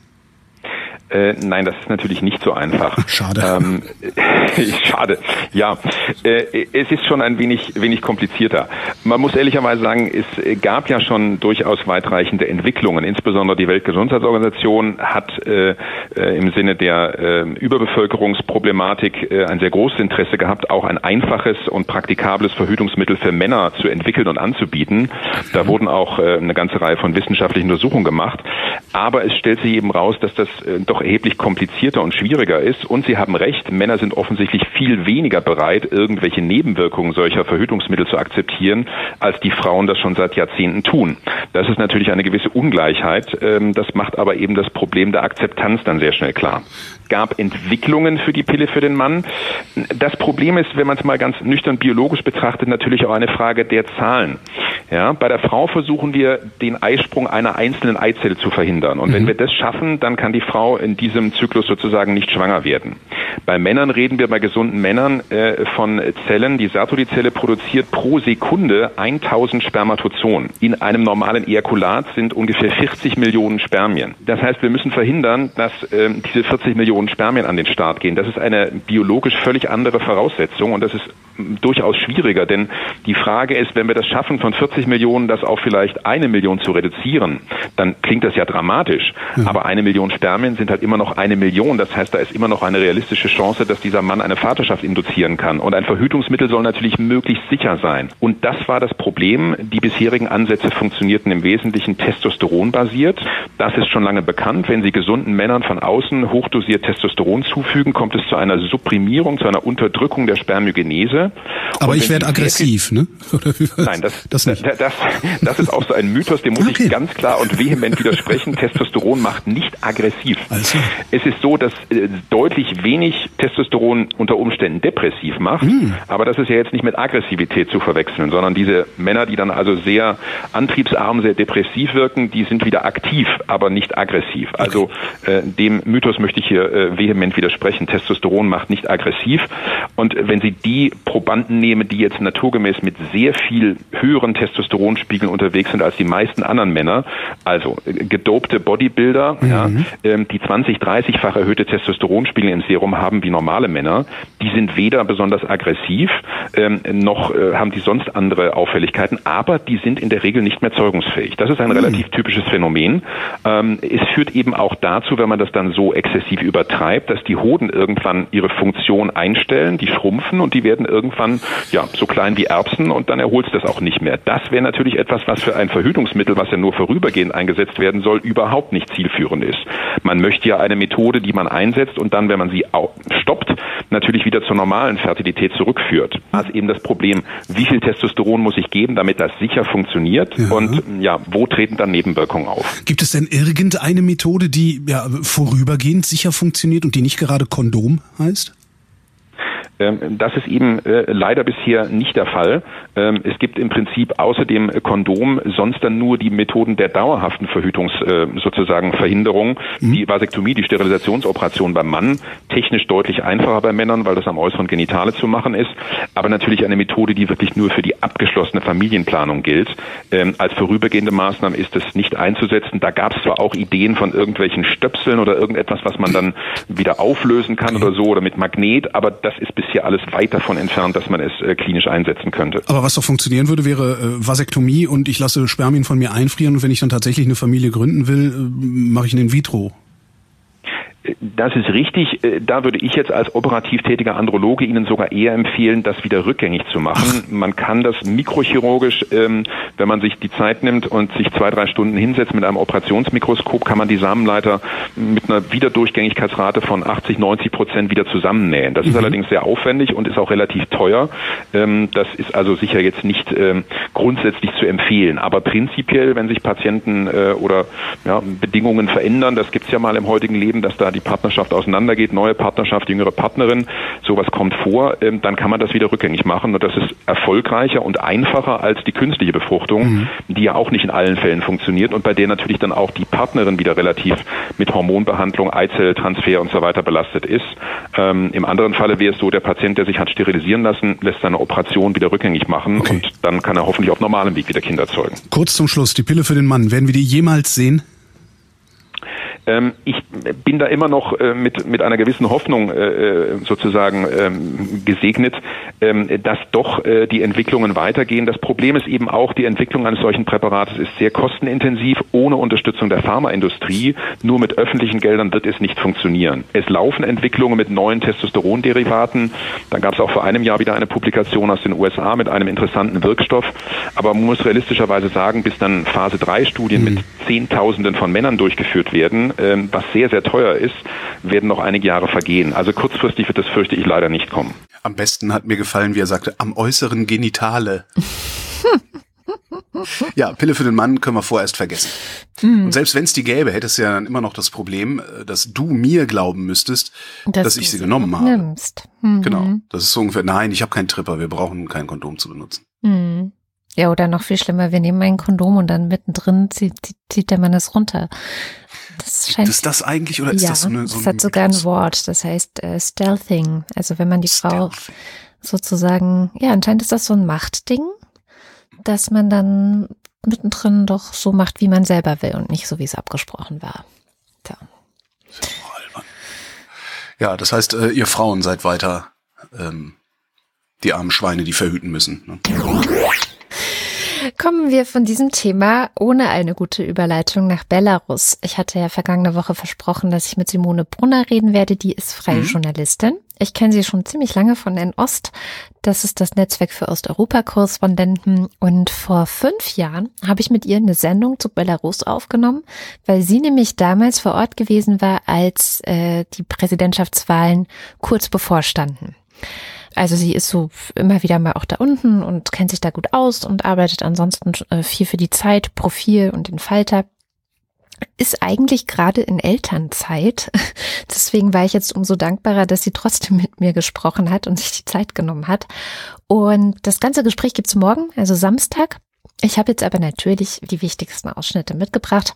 Äh, nein, das ist natürlich nicht so einfach. Schade. Ähm, schade. Ja, äh, es ist schon ein wenig, wenig komplizierter. Man muss ehrlicherweise sagen, es gab ja schon durchaus weitreichende Entwicklungen. Insbesondere die Weltgesundheitsorganisation hat äh, im Sinne der äh, Überbevölkerungsproblematik äh, ein sehr großes Interesse gehabt, auch ein einfaches und praktikables Verhütungsmittel für Männer zu entwickeln und anzubieten. Da wurden auch äh, eine ganze Reihe von wissenschaftlichen Untersuchungen gemacht. Aber es stellt sich eben raus, dass das äh, doch erheblich komplizierter und schwieriger ist. Und Sie haben recht, Männer sind offensichtlich viel weniger bereit, irgendwelche Nebenwirkungen solcher Verhütungsmittel zu akzeptieren, als die Frauen das schon seit Jahrzehnten tun. Das ist natürlich eine gewisse Ungleichheit. Das macht aber eben das Problem der Akzeptanz dann sehr schnell klar. Gab Entwicklungen für die Pille für den Mann. Das Problem ist, wenn man es mal ganz nüchtern biologisch betrachtet, natürlich auch eine Frage der Zahlen. Ja, bei der Frau versuchen wir, den Eisprung einer einzelnen Eizelle zu verhindern. Und mhm. wenn wir das schaffen, dann kann die Frau in diesem Zyklus sozusagen nicht schwanger werden. Bei Männern reden wir bei gesunden Männern äh, von Zellen. Die Sertoli-Zelle produziert pro Sekunde tausend Spermatozoen. In einem normalen Ejakulat sind ungefähr vierzig Millionen Spermien. Das heißt, wir müssen verhindern, dass äh, diese vierzig Millionen Spermien an den Start gehen. Das ist eine biologisch völlig andere Voraussetzung und das ist durchaus schwieriger, denn die Frage ist, wenn wir das schaffen, von vierzig Millionen das auf vielleicht eine Million zu reduzieren, dann klingt das ja dramatisch. Mhm. Aber eine Million Spermien sind halt immer noch eine Million. Das heißt, da ist immer noch eine realistische Chance, dass dieser Mann eine Vaterschaft induzieren kann. Und ein Verhütungsmittel soll natürlich möglichst sicher sein. Und das war das Problem. Die bisherigen Ansätze funktionierten im Wesentlichen testosteronbasiert. Das ist schon lange bekannt. Wenn Sie gesunden Männern von außen hochdosiert Testosteron zufügen, kommt es zu einer Supprimierung, zu einer Unterdrückung der Spermiogenese. Aber ich werde aggressiv, ne? Oder Nein, das, das nicht. Das, das ist auch so ein Mythos, dem muss okay. ich ganz klar und vehement widersprechen. Testosteron macht nicht aggressiv. Also. Es ist so, dass äh, deutlich wenig Testosteron unter Umständen depressiv macht, mm. aber das ist ja jetzt nicht mit Aggressivität zu verwechseln, sondern diese Männer, die dann also sehr antriebsarm, sehr depressiv wirken, die sind wieder aktiv, aber nicht aggressiv. Okay. Also äh, dem Mythos möchte ich hier äh, vehement widersprechen. Testosteron macht nicht aggressiv. Und wenn Sie die Probanden nehmen, die jetzt naturgemäß mit sehr viel höheren Testosteronspiegeln unterwegs sind als die meisten anderen Männer, also äh, gedopte Bodybuilder, mhm. ja, äh, die zwanzig-, dreißigfach erhöhte Testosteronspiegel im Serum haben wie normale Männer, die sind weder besonders aggressiv, ähm, noch äh, haben die sonst andere Auffälligkeiten, aber die sind in der Regel nicht mehr zeugungsfähig. Das ist ein mhm. relativ typisches Phänomen. Ähm, es führt eben auch dazu, wenn man das dann so exzessiv übertreibt, dass die Hoden irgendwann ihre Funktion einstellen, die schrumpfen und die werden irgendwann ja so klein wie Erbsen und dann erholt es das auch nicht mehr. Das wäre natürlich etwas, was für ein Verhütungsmittel, was ja nur vorübergehend eingesetzt werden soll, überhaupt nicht zielführend ist. Man möchte ja eine Methode, die man einsetzt und dann, wenn man sie stoppt, natürlich wieder zur normalen Fertilität zurückführt. Das ist eben das Problem, wie viel Testosteron muss ich geben, damit das sicher funktioniert ja. und ja, wo treten dann Nebenwirkungen auf? Gibt es denn irgendeine Methode, die ja vorübergehend sicher funktioniert und die nicht gerade Kondom heißt? Das ist eben äh, leider bisher nicht der Fall. Ähm, es gibt im Prinzip außer dem Kondom sonst dann nur die Methoden der dauerhaften Verhütungs äh, sozusagen Verhinderung, mhm. die Vasektomie, die Sterilisationsoperation beim Mann, technisch deutlich einfacher bei Männern, weil das am äußeren Genitale zu machen ist, aber natürlich eine Methode, die wirklich nur für die abgeschlossene Familienplanung gilt. Ähm, als vorübergehende Maßnahme ist es nicht einzusetzen. Da gab es zwar auch Ideen von irgendwelchen Stöpseln oder irgendetwas, was man dann wieder auflösen kann oder so oder mit Magnet, aber das ist bisher alles weit davon entfernt, dass man es äh, klinisch einsetzen könnte. Aber was doch funktionieren würde, wäre äh, Vasektomie und ich lasse Spermien von mir einfrieren und wenn ich dann tatsächlich eine Familie gründen will, äh, mache ich ein In-vitro. Das ist richtig. Da würde ich jetzt als operativ tätiger Androloge Ihnen sogar eher empfehlen, das wieder rückgängig zu machen. Man kann das mikrochirurgisch, ähm, wenn man sich die Zeit nimmt und sich zwei, drei Stunden hinsetzt mit einem Operationsmikroskop, kann man die Samenleiter mit einer Wiederdurchgängigkeitsrate von achtzig, neunzig Prozent wieder zusammennähen. Das ist mhm. allerdings sehr aufwendig und ist auch relativ teuer. Ähm, das ist also sicher jetzt nicht ähm, grundsätzlich zu empfehlen. Aber prinzipiell, wenn sich Patienten äh, oder ja, Bedingungen verändern, das gibt's ja mal im heutigen Leben, dass da die Partnerschaft auseinandergeht, neue Partnerschaft, jüngere Partnerin, sowas kommt vor, ähm, dann kann man das wieder rückgängig machen und das ist erfolgreicher und einfacher als die künstliche Befruchtung, mhm. die ja auch nicht in allen Fällen funktioniert und bei der natürlich dann auch die Partnerin wieder relativ mit Hormonbehandlung, Eizelltransfer und so weiter belastet ist. Ähm, im anderen Falle wäre es so, der Patient, der sich hat sterilisieren lassen, lässt seine Operation wieder rückgängig machen okay. und dann kann er hoffentlich auf normalem Weg wieder Kinder zeugen. Kurz zum Schluss, die Pille für den Mann, werden wir die jemals sehen? Ähm, ich bin da immer noch äh, mit mit einer gewissen Hoffnung äh, sozusagen ähm, gesegnet, ähm, dass doch äh, die Entwicklungen weitergehen. Das Problem ist eben auch, die Entwicklung eines solchen Präparates ist sehr kostenintensiv, ohne Unterstützung der Pharmaindustrie. Nur mit öffentlichen Geldern wird es nicht funktionieren. Es laufen Entwicklungen mit neuen Testosteronderivaten. Da gab es auch vor einem Jahr wieder eine Publikation aus den U S A mit einem interessanten Wirkstoff. Aber man muss realistischerweise sagen, bis dann Phase drei Studien mhm. mit Zehntausenden von Männern durchgeführt werden, was sehr, sehr teuer ist, werden noch einige Jahre vergehen. Also kurzfristig wird das, fürchte ich, leider nicht kommen. Am besten hat mir gefallen, wie er sagte, am äußeren Genitale. Ja, Pille für den Mann können wir vorerst vergessen. Mhm. Und selbst wenn es die gäbe, hättest du ja dann immer noch das Problem, dass du mir glauben müsstest, dass, dass ich sie genommen habe. Nimmst. Mhm. Genau. Das ist so ungefähr, nein, ich habe keinen Tripper, wir brauchen kein Kondom zu benutzen. Mhm. Ja, oder noch viel schlimmer, wir nehmen ein Kondom und dann mittendrin zieht, zieht der Mann es runter. Das scheint, ist das eigentlich, oder ist ja, das so eine... So das hat sogar ein Wort, das heißt äh, Stealthing. Also wenn man die Frau Stealthing. sozusagen, ja, anscheinend ist das so ein Machtding, dass man dann mittendrin doch so macht, wie man selber will und nicht so, wie es abgesprochen war. Tja. Ja, das heißt, äh, ihr Frauen seid weiter ähm, die armen Schweine, die verhüten müssen. Ne? Kommen wir von diesem Thema ohne eine gute Überleitung nach Belarus. Ich hatte ja vergangene Woche versprochen, dass ich mit Simone Brunner reden werde. Die ist freie mhm. Journalistin. Ich kenne sie schon ziemlich lange von N Ost. Das ist das Netzwerk für Osteuropa-Korrespondenten. Und vor fünf Jahren habe ich mit ihr eine Sendung zu Belarus aufgenommen, weil sie nämlich damals vor Ort gewesen war, als äh, die Präsidentschaftswahlen kurz bevorstanden. also sie ist so immer wieder mal auch da unten und kennt sich da gut aus und arbeitet ansonsten äh, viel für die Zeit, Profil und den Falter. Ist eigentlich gerade in Elternzeit. Deswegen war ich jetzt umso dankbarer, dass sie trotzdem mit mir gesprochen hat und sich die Zeit genommen hat. Und das ganze Gespräch gibt's morgen, also Samstag. Ich habe jetzt aber natürlich die wichtigsten Ausschnitte mitgebracht.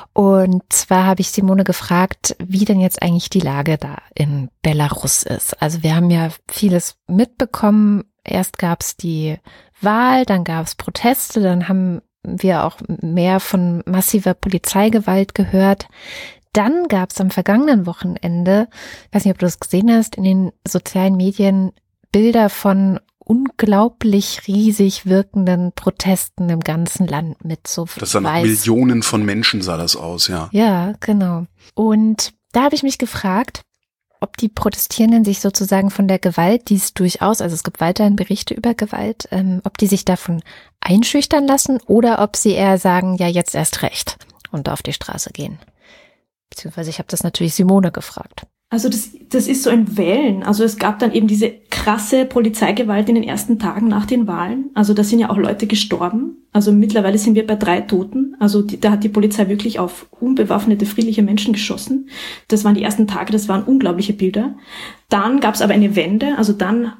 Und zwar habe ich Simone gefragt, wie denn jetzt eigentlich die Lage da in Belarus ist. Also wir haben ja vieles mitbekommen. Erst gab's die Wahl, dann gab's Proteste, dann haben wir auch mehr von massiver Polizeigewalt gehört. Dann gab es am vergangenen Wochenende, ich weiß nicht, ob du das gesehen hast, in den sozialen Medien Bilder von unglaublich riesig wirkenden Protesten im ganzen Land mit so Das sah nach Millionen von Menschen sah das aus, ja. Ja, genau. Und da habe ich mich gefragt, ob die Protestierenden sich sozusagen von der Gewalt, die es durchaus, also es gibt weiterhin Berichte über Gewalt, ähm, ob die sich davon einschüchtern lassen oder ob sie eher sagen, ja, jetzt erst recht und auf die Straße gehen. Beziehungsweise ich habe das natürlich Simone gefragt. Also das, das ist so in Wellen. Also es gab dann eben diese krasse Polizeigewalt in den ersten Tagen nach den Wahlen. Also da sind ja auch Leute gestorben. Also mittlerweile sind wir bei drei Toten. Also die, da hat die Polizei wirklich auf unbewaffnete, friedliche Menschen geschossen. Das waren die ersten Tage, das waren unglaubliche Bilder. Dann gab es aber eine Wende. Also dann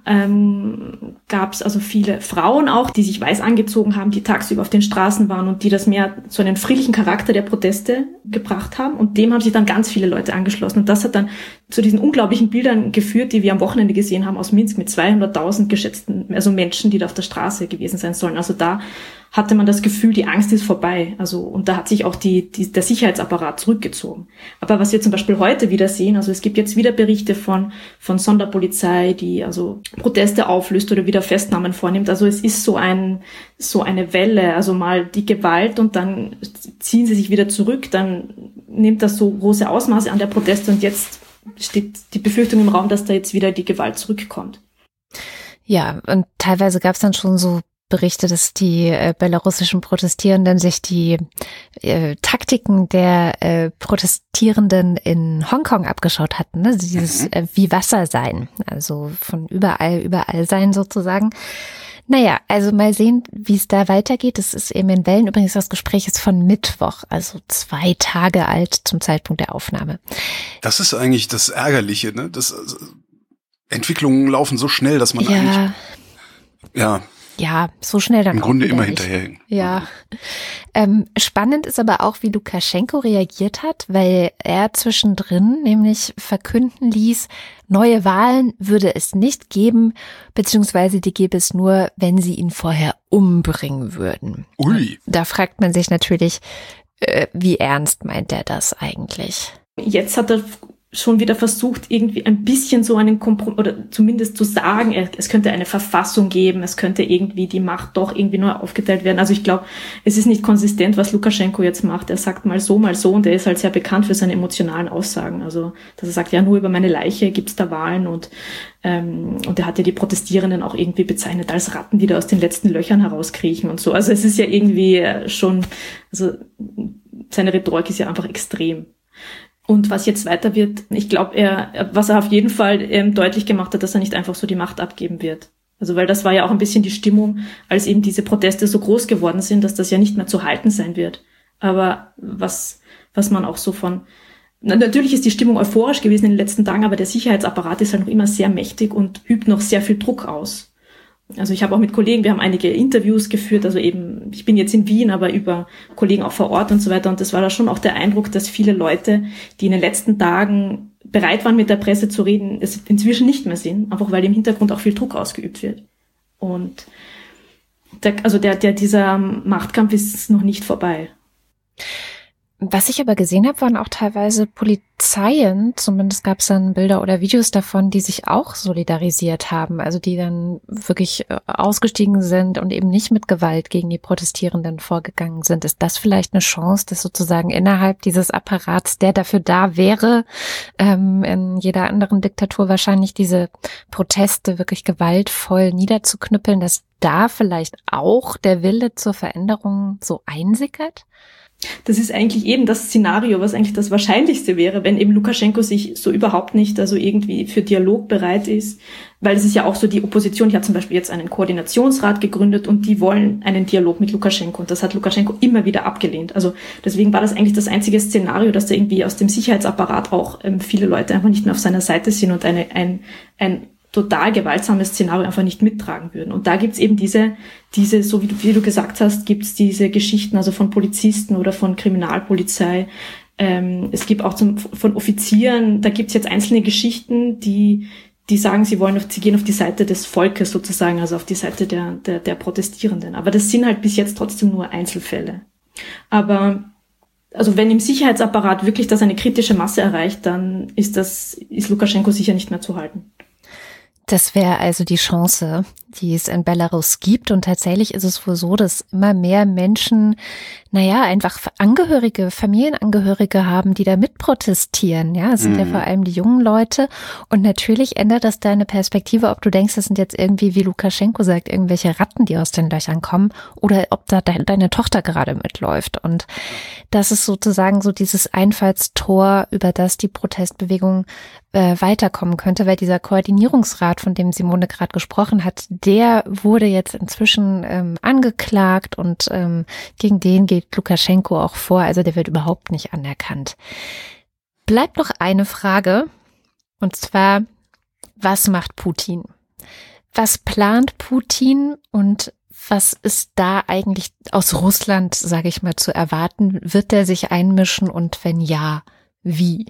ähm, gab es also viele Frauen auch, die sich weiß angezogen haben, die tagsüber auf den Straßen waren und die das mehr zu einem friedlichen Charakter der Proteste gebracht haben. Und dem haben sich dann ganz viele Leute angeschlossen. Und das hat dann zu diesen unglaublichen Bildern geführt, die wir am Wochenende gesehen haben aus Minsk mit zweihunderttausend geschätzten, also Menschen, die da auf der Straße gewesen sein sollen. Also da hatte man das Gefühl, die Angst ist vorbei. Also, und da hat sich auch die, die, der Sicherheitsapparat zurückgezogen. Aber was wir zum Beispiel heute wieder sehen, also es gibt jetzt wieder Berichte von, von Sonderpolizei, die also Proteste auflöst oder wieder Festnahmen vornimmt. Also es ist so ein, so eine Welle, also mal die Gewalt und dann ziehen sie sich wieder zurück, dann nimmt das so große Ausmaße an der Proteste und jetzt steht die Befürchtung im Raum, dass da jetzt wieder die Gewalt zurückkommt. Ja, und teilweise gab es dann schon so Berichte, dass die äh, belarussischen Protestierenden sich die äh, Taktiken der äh, Protestierenden in Hongkong abgeschaut hatten, ne? Also dieses äh, wie Wasser sein, also von überall, überall sein sozusagen. Naja, also mal sehen, wie es da weitergeht. Das ist eben in Wellen. Übrigens, das Gespräch ist von Mittwoch, also zwei Tage alt zum Zeitpunkt der Aufnahme. Das ist eigentlich das Ärgerliche, ne? Das, also, Entwicklungen laufen so schnell, dass man ja. eigentlich, ja, Ja, so schnell dann im Grunde immer nicht. hinterherhängen. Ja. Ähm, spannend ist aber auch, wie Lukaschenko reagiert hat, weil er zwischendrin nämlich verkünden ließ, neue Wahlen würde es nicht geben, beziehungsweise die gäbe es nur, wenn sie ihn vorher umbringen würden. Ui. Da fragt man sich natürlich, äh, wie ernst meint er das eigentlich? Jetzt hat er schon wieder versucht, irgendwie ein bisschen so einen Kompromiss, oder zumindest zu sagen, es könnte eine Verfassung geben, es könnte irgendwie die Macht doch irgendwie neu aufgeteilt werden. Also ich glaube, es ist nicht konsistent, was Lukaschenko jetzt macht. Er sagt mal so, mal so und er ist halt sehr bekannt für seine emotionalen Aussagen. Also, dass er sagt, ja, nur über meine Leiche gibt's da Wahlen und ähm, und er hat ja die Protestierenden auch irgendwie bezeichnet als Ratten, die da aus den letzten Löchern herauskriechen und so. Also es ist ja irgendwie schon, also seine Rhetorik ist ja einfach extrem. Und was jetzt weiter wird, ich glaube, er, was er auf jeden Fall ähm, deutlich gemacht hat, dass er nicht einfach so die Macht abgeben wird. Also weil das war ja auch ein bisschen die Stimmung, als eben diese Proteste so groß geworden sind, dass das ja nicht mehr zu halten sein wird. Aber was, was man auch so von, na, natürlich ist die Stimmung euphorisch gewesen in den letzten Tagen, aber der Sicherheitsapparat ist halt noch immer sehr mächtig und übt noch sehr viel Druck aus. Also ich habe auch mit Kollegen, wir haben einige Interviews geführt, also eben, ich bin jetzt in Wien, aber über Kollegen auch vor Ort und so weiter. Und das war da schon auch der Eindruck, dass viele Leute, die in den letzten Tagen bereit waren, mit der Presse zu reden, es inzwischen nicht mehr sind, einfach weil im Hintergrund auch viel Druck ausgeübt wird. Und der, also der, der, dieser Machtkampf ist noch nicht vorbei. Was ich aber gesehen habe, waren auch teilweise Polizeien, zumindest gab es dann Bilder oder Videos davon, die sich auch solidarisiert haben, also die dann wirklich ausgestiegen sind und eben nicht mit Gewalt gegen die Protestierenden vorgegangen sind. Ist das vielleicht eine Chance, dass sozusagen innerhalb dieses Apparats, der dafür da wäre, ähm, in jeder anderen Diktatur wahrscheinlich diese Proteste wirklich gewaltvoll niederzuknüppeln, dass da vielleicht auch der Wille zur Veränderung so einsickert? Das ist eigentlich eben das Szenario, was eigentlich das Wahrscheinlichste wäre, wenn eben Lukaschenko sich so überhaupt nicht, also irgendwie für Dialog bereit ist. Weil es ist ja auch so, die Opposition, die hat zum Beispiel jetzt einen Koordinationsrat gegründet und die wollen einen Dialog mit Lukaschenko. Und das hat Lukaschenko immer wieder abgelehnt. Also deswegen war das eigentlich das einzige Szenario, dass da irgendwie aus dem Sicherheitsapparat auch ähm, viele Leute einfach nicht mehr auf seiner Seite sind und eine, ein, ein total gewaltsames Szenario einfach nicht mittragen würden. Und da gibt's eben diese, diese, so wie du, wie du gesagt hast, gibt's diese Geschichten, also von Polizisten oder von Kriminalpolizei. Ähm, es gibt auch zum, von Offizieren, da gibt's jetzt einzelne Geschichten, die, die sagen, sie wollen, auf, sie gehen auf die Seite des Volkes sozusagen, also auf die Seite der, der, der Protestierenden. Aber das sind halt bis jetzt trotzdem nur Einzelfälle. Aber, also wenn im Sicherheitsapparat wirklich das eine kritische Masse erreicht, dann ist das, ist Lukaschenko sicher nicht mehr zu halten. Das wäre also die Chance, die es in Belarus gibt. Und tatsächlich ist es wohl so, dass immer mehr Menschen, naja, einfach Angehörige, Familienangehörige haben, die da mitprotestieren. Ja, es sind mhm. ja vor allem die jungen Leute. Und natürlich ändert das deine Perspektive, ob du denkst, das sind jetzt irgendwie, wie Lukaschenko sagt, irgendwelche Ratten, die aus den Löchern kommen, oder ob da de- deine Tochter gerade mitläuft. Und das ist sozusagen so dieses Einfallstor, über das die Protestbewegung äh, weiterkommen könnte, weil dieser Koordinierungsrat, von dem Simone gerade gesprochen hat, der wurde jetzt inzwischen ähm, angeklagt und ähm, gegen den geht Lukaschenko auch vor, also der wird überhaupt nicht anerkannt. Bleibt noch eine Frage, und zwar, was macht Putin? Was plant Putin und was ist da eigentlich aus Russland, sage ich mal, zu erwarten? Wird der sich einmischen und wenn ja, wie?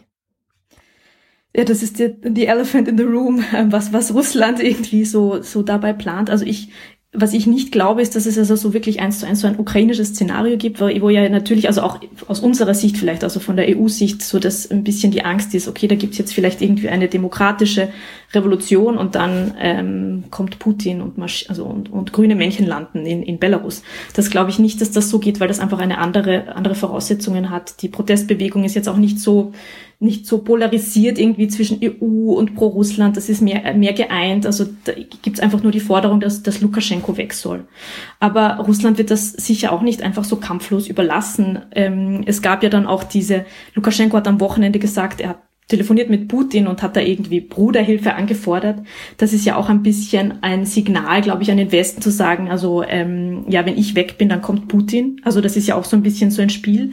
Ja, das ist die, die Elephant in the Room, was, was Russland irgendwie so, so dabei plant. Also ich, was ich nicht glaube, ist, dass es also so wirklich eins zu eins so ein ukrainisches Szenario gibt, wo, wo ja natürlich, also auch aus unserer Sicht vielleicht, also von der E U-Sicht, so dass ein bisschen die Angst ist, okay, da gibt's jetzt vielleicht irgendwie eine demokratische Revolution und dann ähm, kommt Putin und, Marsch- also und, und grüne Männchen landen in, in Belarus. Das glaube ich nicht, dass das so geht, weil das einfach eine andere, andere Voraussetzungen hat. Die Protestbewegung ist jetzt auch nicht so, nicht so polarisiert irgendwie zwischen E U und Pro-Russland, das ist mehr, mehr geeint, also da gibt's einfach nur die Forderung, dass, dass Lukaschenko weg soll. Aber Russland wird das sicher auch nicht einfach so kampflos überlassen. Ähm, es gab ja dann auch diese, Lukaschenko hat am Wochenende gesagt, er hat telefoniert mit Putin und hat da irgendwie Bruderhilfe angefordert. Das ist ja auch ein bisschen ein Signal, glaube ich, an den Westen zu sagen, also ähm, ja, wenn ich weg bin, dann kommt Putin. Also das ist ja auch so ein bisschen so ein Spiel.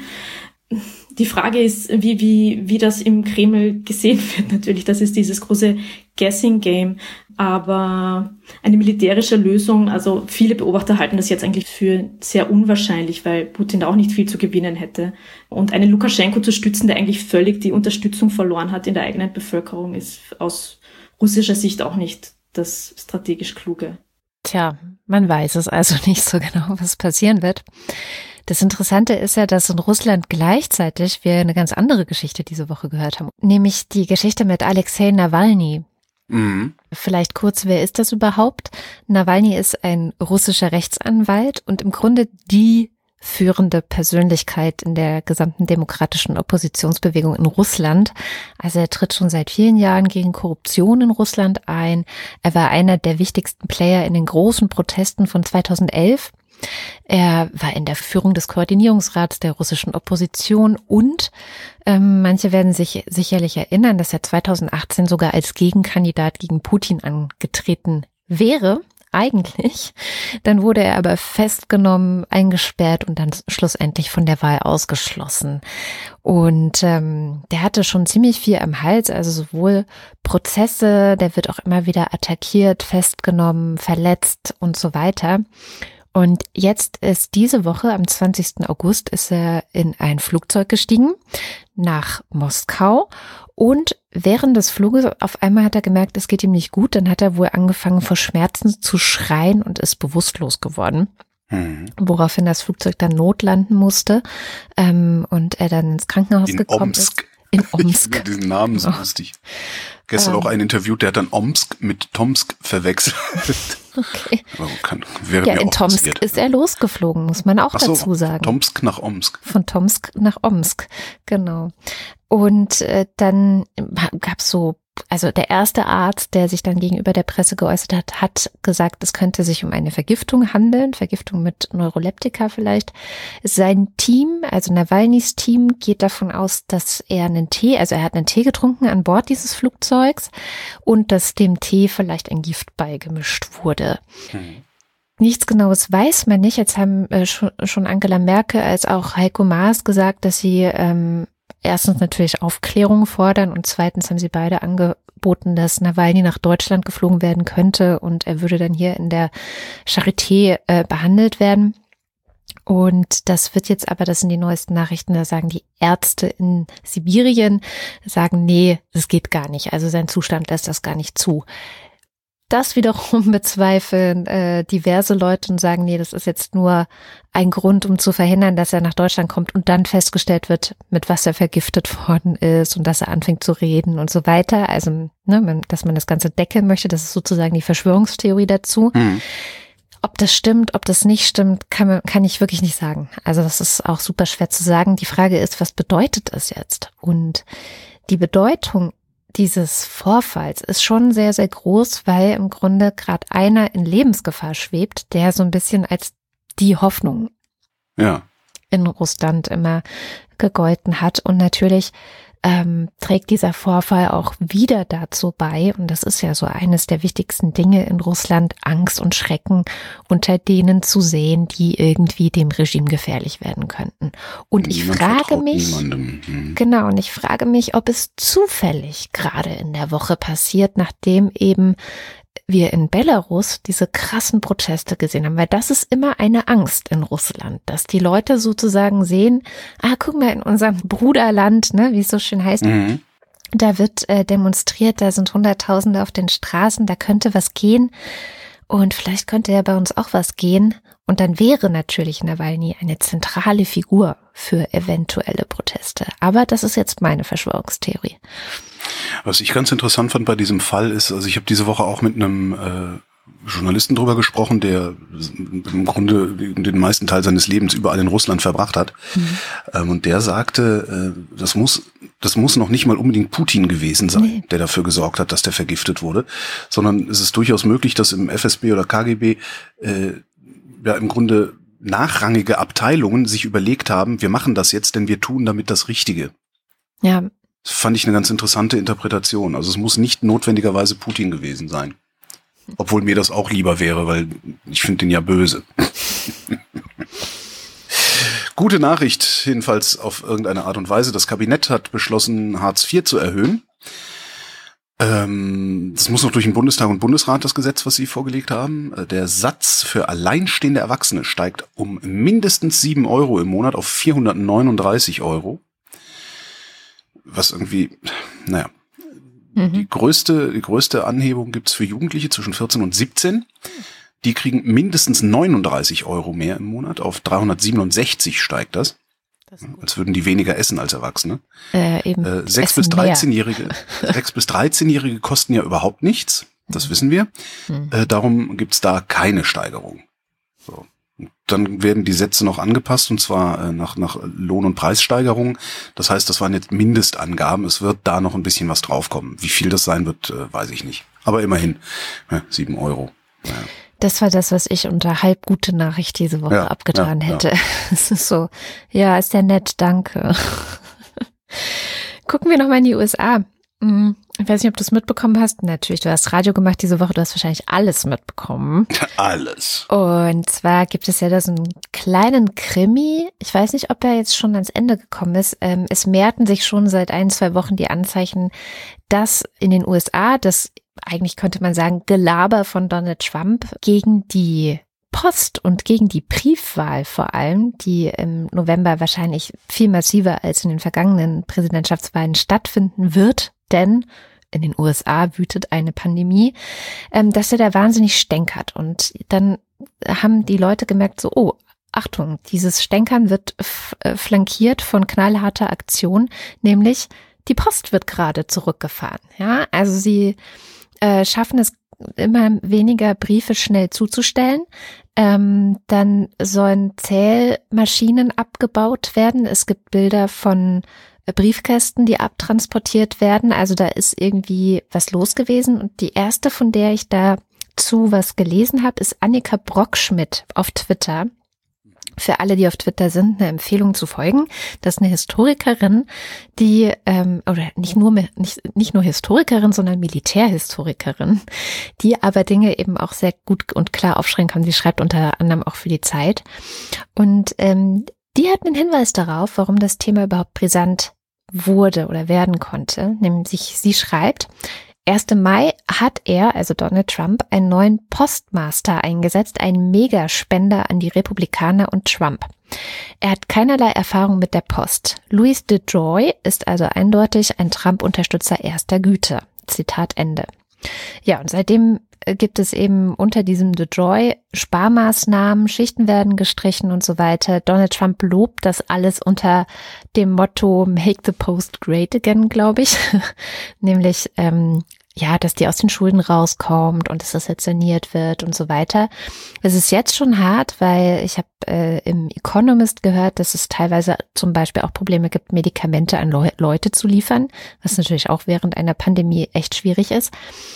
Die Frage ist, wie, wie, wie das im Kreml gesehen wird natürlich. Das ist dieses große Guessing Game. Aber eine militärische Lösung, also viele Beobachter halten das jetzt eigentlich für sehr unwahrscheinlich, weil Putin da auch nicht viel zu gewinnen hätte. Und einen Lukaschenko zu stützen, der eigentlich völlig die Unterstützung verloren hat in der eigenen Bevölkerung, ist aus russischer Sicht auch nicht das strategisch Kluge. Tja, man weiß es also nicht so genau, was passieren wird. Das Interessante ist ja, dass in Russland gleichzeitig wir eine ganz andere Geschichte diese Woche gehört haben, nämlich die Geschichte mit Alexei Nawalny. Mhm. Vielleicht kurz, wer ist das überhaupt? Nawalny ist ein russischer Rechtsanwalt und im Grunde die führende Persönlichkeit in der gesamten demokratischen Oppositionsbewegung in Russland. Also er tritt schon seit vielen Jahren gegen Korruption in Russland ein. Er war einer der wichtigsten Player in den großen Protesten von zweitausendelf. Er war in der Führung des Koordinierungsrats der russischen Opposition und ähm, manche werden sich sicherlich erinnern, dass er zweitausendachtzehn sogar als Gegenkandidat gegen Putin angetreten wäre, eigentlich. Dann wurde er aber festgenommen, eingesperrt und dann schlussendlich von der Wahl ausgeschlossen. Und ähm, der hatte schon ziemlich viel am Hals, also sowohl Prozesse, der wird auch immer wieder attackiert, festgenommen, verletzt und so weiter. Und jetzt ist diese Woche, am zwanzigsten August, ist er in ein Flugzeug gestiegen nach Moskau und während des Fluges auf einmal hat er gemerkt, es geht ihm nicht gut. Dann hat er wohl angefangen vor Schmerzen zu schreien und ist bewusstlos geworden. Mhm. Woraufhin das Flugzeug dann notlanden musste ähm, und er dann ins Krankenhaus in gekommen Omsk. ist. In Omsk. Ich finde diesen Namen so lustig. Gestern ähm. auch ein Interview, der hat dann Omsk mit Tomsk verwechselt. Okay. Aber kann, wäre ja, mir in auch Tomsk passiert. ist er losgeflogen, muss man auch Ach so, dazu sagen. Tomsk nach Omsk. Von Tomsk nach Omsk, genau. Und äh, dann gab's so also der erste Arzt, der sich dann gegenüber der Presse geäußert hat, hat gesagt, es könnte sich um eine Vergiftung handeln, Vergiftung mit Neuroleptika vielleicht. Sein Team, also Nawalnys Team, geht davon aus, dass er einen Tee, also er hat einen Tee getrunken an Bord dieses Flugzeugs und dass dem Tee vielleicht ein Gift beigemischt wurde. Mhm. Nichts Genaues weiß man nicht. Jetzt haben äh, schon, schon Angela Merkel als auch Heiko Maas gesagt, dass sie ähm, erstens natürlich Aufklärung fordern und zweitens haben sie beide angeboten, dass Nawalny nach Deutschland geflogen werden könnte und er würde dann hier in der Charité äh, behandelt werden. Und das wird jetzt aber, das sind die neuesten Nachrichten, da sagen die Ärzte in Sibirien, sagen, nee, das geht gar nicht. Also sein Zustand lässt das gar nicht zu. Das wiederum bezweifeln äh, diverse Leute und sagen, nee, das ist jetzt nur ein Grund, um zu verhindern, dass er nach Deutschland kommt und dann festgestellt wird, mit was er vergiftet worden ist und dass er anfängt zu reden und so weiter. Also, ne, man, dass man das Ganze deckeln möchte, das ist sozusagen die Verschwörungstheorie dazu. Mhm. Ob das stimmt, ob das nicht stimmt, kann man, kann ich wirklich nicht sagen. Also das ist auch super schwer zu sagen. Die Frage ist, was bedeutet es jetzt? Und die Bedeutung dieses Vorfalls ist schon sehr, sehr groß, weil im Grunde gerade einer in Lebensgefahr schwebt, der so ein bisschen als die Hoffnung ja. in Russland immer gegolten hat. Und natürlich ähm, trägt dieser Vorfall auch wieder dazu bei, und das ist ja so eines der wichtigsten Dinge in Russland, Angst und Schrecken unter denen zu sehen, die irgendwie dem Regime gefährlich werden könnten. Und ich Niemand frage mich, hm. genau, und ich frage mich, ob es zufällig gerade in der Woche passiert, nachdem eben wir in Belarus diese krassen Proteste gesehen haben, weil das ist immer eine Angst in Russland, dass die Leute sozusagen sehen, ah, guck mal, in unserem Bruderland, ne, wie es so schön heißt, mhm. da wird äh, demonstriert, da sind Hunderttausende auf den Straßen, da könnte was gehen und vielleicht könnte ja bei uns auch was gehen und dann wäre natürlich Nawalny eine zentrale Figur für eventuelle Proteste. Aber das ist jetzt meine Verschwörungstheorie. Was ich ganz interessant fand bei diesem Fall ist, also ich habe diese Woche auch mit einem äh, Journalisten drüber gesprochen, der im Grunde den meisten Teil seines Lebens überall in Russland verbracht hat. Mhm. Ähm, und der sagte, äh, das muss das muss noch nicht mal unbedingt Putin gewesen sein, nee. der dafür gesorgt hat, dass der vergiftet wurde, sondern es ist durchaus möglich, dass im F S B oder K G B äh, ja im Grunde nachrangige Abteilungen sich überlegt haben, wir machen das jetzt, denn wir tun damit das Richtige. Ja. Das fand ich eine ganz interessante Interpretation. Also es muss nicht notwendigerweise Putin gewesen sein. Obwohl mir das auch lieber wäre, weil ich finde den ja böse. Gute Nachricht, jedenfalls auf irgendeine Art und Weise. Das Kabinett hat beschlossen, Hartz vier zu erhöhen. Ähm, das muss noch durch den Bundestag und Bundesrat, das Gesetz, was Sie vorgelegt haben. Der Satz für alleinstehende Erwachsene steigt um mindestens sieben Euro im Monat auf vierhundertneununddreißig Euro. Was irgendwie, naja, mhm. die größte, die größte Anhebung gibt's für Jugendliche zwischen vierzehn und siebzehn. Die kriegen mindestens neununddreißig Euro mehr im Monat. Auf dreihundertsiebenundsechzig steigt das. das als würden die weniger essen als Erwachsene. Äh, eben äh, sechs bis dreizehnjährige, sechs bis dreizehnjährige kosten ja überhaupt nichts. Das wissen wir. Mhm. Äh, darum gibt's da keine Steigerung. So. Dann werden die Sätze noch angepasst und zwar äh, nach, nach Lohn- und Preissteigerungen. Das heißt, das waren jetzt Mindestangaben. Es wird da noch ein bisschen was draufkommen. Wie viel das sein wird, äh, weiß ich nicht. Aber immerhin, ja, sieben Euro. Ja. Das war das, was ich unter halb gute Nachricht diese Woche ja, abgetan ja, hätte. Es ja. ist so, ja, ist ja nett, danke. Gucken wir noch mal in die U S A. Ich weiß nicht, ob du es mitbekommen hast. Natürlich, du hast Radio gemacht diese Woche, du hast wahrscheinlich alles mitbekommen. Alles. Und zwar gibt es ja da so einen kleinen Krimi. Ich weiß nicht, ob er jetzt schon ans Ende gekommen ist. Es mehrten sich schon seit ein, zwei Wochen die Anzeichen, dass in den U S A das, eigentlich könnte man sagen, Gelaber von Donald Trump gegen die Post und gegen die Briefwahl vor allem, die im November wahrscheinlich viel massiver als in den vergangenen Präsidentschaftswahlen stattfinden wird, denn in den U S A wütet eine Pandemie, dass er da wahnsinnig stänkert. Und dann haben die Leute gemerkt, so, oh, Achtung, dieses Stänkern wird flankiert von knallharter Aktion, nämlich die Post wird gerade zurückgefahren. Ja, also sie äh, schaffen es immer weniger Briefe schnell zuzustellen. Ähm, dann sollen Zählmaschinen abgebaut werden. Es gibt Bilder von Briefkästen, die abtransportiert werden. Also da ist irgendwie was los gewesen. Und die erste, von der ich dazu was gelesen habe, ist Annika Brockschmidt auf Twitter. Für alle, die auf Twitter sind, eine Empfehlung zu folgen. Das ist eine Historikerin, die, ähm, oder nicht nur, nicht, nicht nur Historikerin, sondern Militärhistorikerin, die aber Dinge eben auch sehr gut und klar aufschreiben kann. Sie schreibt unter anderem auch für die Zeit. Und ähm, die hat einen Hinweis darauf, warum das Thema überhaupt brisant wurde oder werden konnte. Nämlich, sie schreibt, erster Mai hat er, also Donald Trump, einen neuen Postmaster eingesetzt, einen Megaspender an die Republikaner und Trump. Er hat keinerlei Erfahrung mit der Post. Louis DeJoy ist also eindeutig ein Trump-Unterstützer erster Güte. Zitat Ende. Ja, und seitdem gibt es eben unter diesem DeJoy Sparmaßnahmen, Schichten werden gestrichen und so weiter. Donald Trump lobt das alles unter dem Motto Make the Post Great Again, glaube ich. Nämlich, ähm, ja, dass die aus den Schulden rauskommt und dass das jetzt saniert wird und so weiter. Es ist jetzt schon hart, weil ich habe äh, im Economist gehört, dass es teilweise zum Beispiel auch Probleme gibt, Medikamente an Le- Leute zu liefern, was natürlich auch während einer Pandemie echt schwierig ist.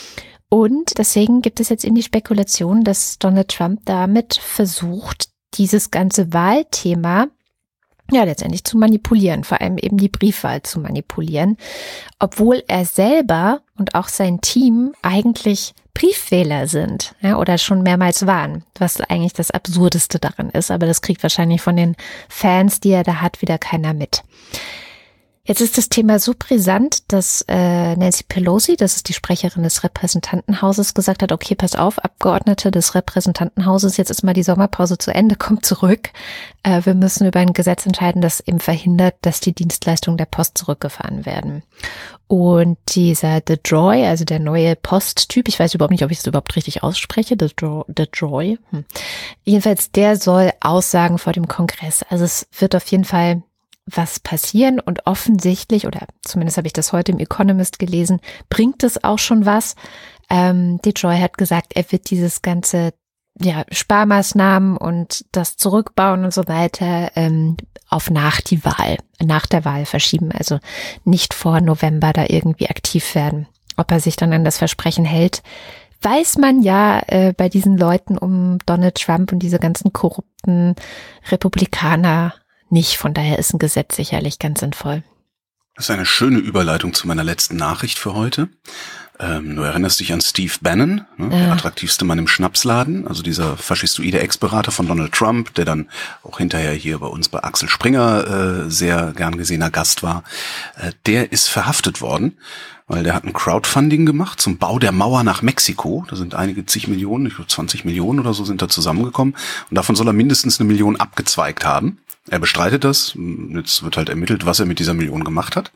Und deswegen gibt es jetzt eben die Spekulation, dass Donald Trump damit versucht, dieses ganze Wahlthema ja letztendlich zu manipulieren, vor allem eben die Briefwahl zu manipulieren, obwohl er selber und auch sein Team eigentlich Briefwähler sind, ja, oder schon mehrmals waren, was eigentlich das Absurdeste daran ist, aber das kriegt wahrscheinlich von den Fans, die er da hat, wieder keiner mit. Jetzt ist das Thema so brisant, dass äh, Nancy Pelosi, das ist die Sprecherin des Repräsentantenhauses, gesagt hat, okay, pass auf, Abgeordnete des Repräsentantenhauses, jetzt ist mal die Sommerpause zu Ende, kommt zurück. Äh, wir müssen über ein Gesetz entscheiden, das eben verhindert, dass die Dienstleistungen der Post zurückgefahren werden. Und dieser DeJoy, also der neue Posttyp, ich weiß überhaupt nicht, ob ich es überhaupt richtig ausspreche, DeJoy, hm. jedenfalls der soll aussagen vor dem Kongress. Also es wird auf jeden Fall was passieren und offensichtlich, oder zumindest habe ich das heute im Economist gelesen, bringt es auch schon was. Ähm, DeJoy hat gesagt, er wird dieses ganze ja, Sparmaßnahmen und das Zurückbauen und so weiter ähm, auf nach die Wahl, nach der Wahl verschieben, also nicht vor November da irgendwie aktiv werden. Ob er sich dann an das Versprechen hält, weiß man ja äh, bei diesen Leuten um Donald Trump und diese ganzen korrupten Republikaner nicht. Von daher ist ein Gesetz sicherlich ganz sinnvoll. Das ist eine schöne Überleitung zu meiner letzten Nachricht für heute. Ähm, du erinnerst dich an Steve Bannon, ne, ja. Der attraktivste Mann im Schnapsladen, also dieser faschistoide Ex-Berater von Donald Trump, der dann auch hinterher hier bei uns bei Axel Springer äh, sehr gern gesehener Gast war. Äh, der ist verhaftet worden, weil der hat ein Crowdfunding gemacht zum Bau der Mauer nach Mexiko. Da sind einige zig Millionen, ich glaube zwanzig Millionen oder so sind da zusammengekommen. Und davon soll er mindestens eine Million abgezweigt haben. Er bestreitet das. Jetzt wird halt ermittelt, was er mit dieser Million gemacht hat.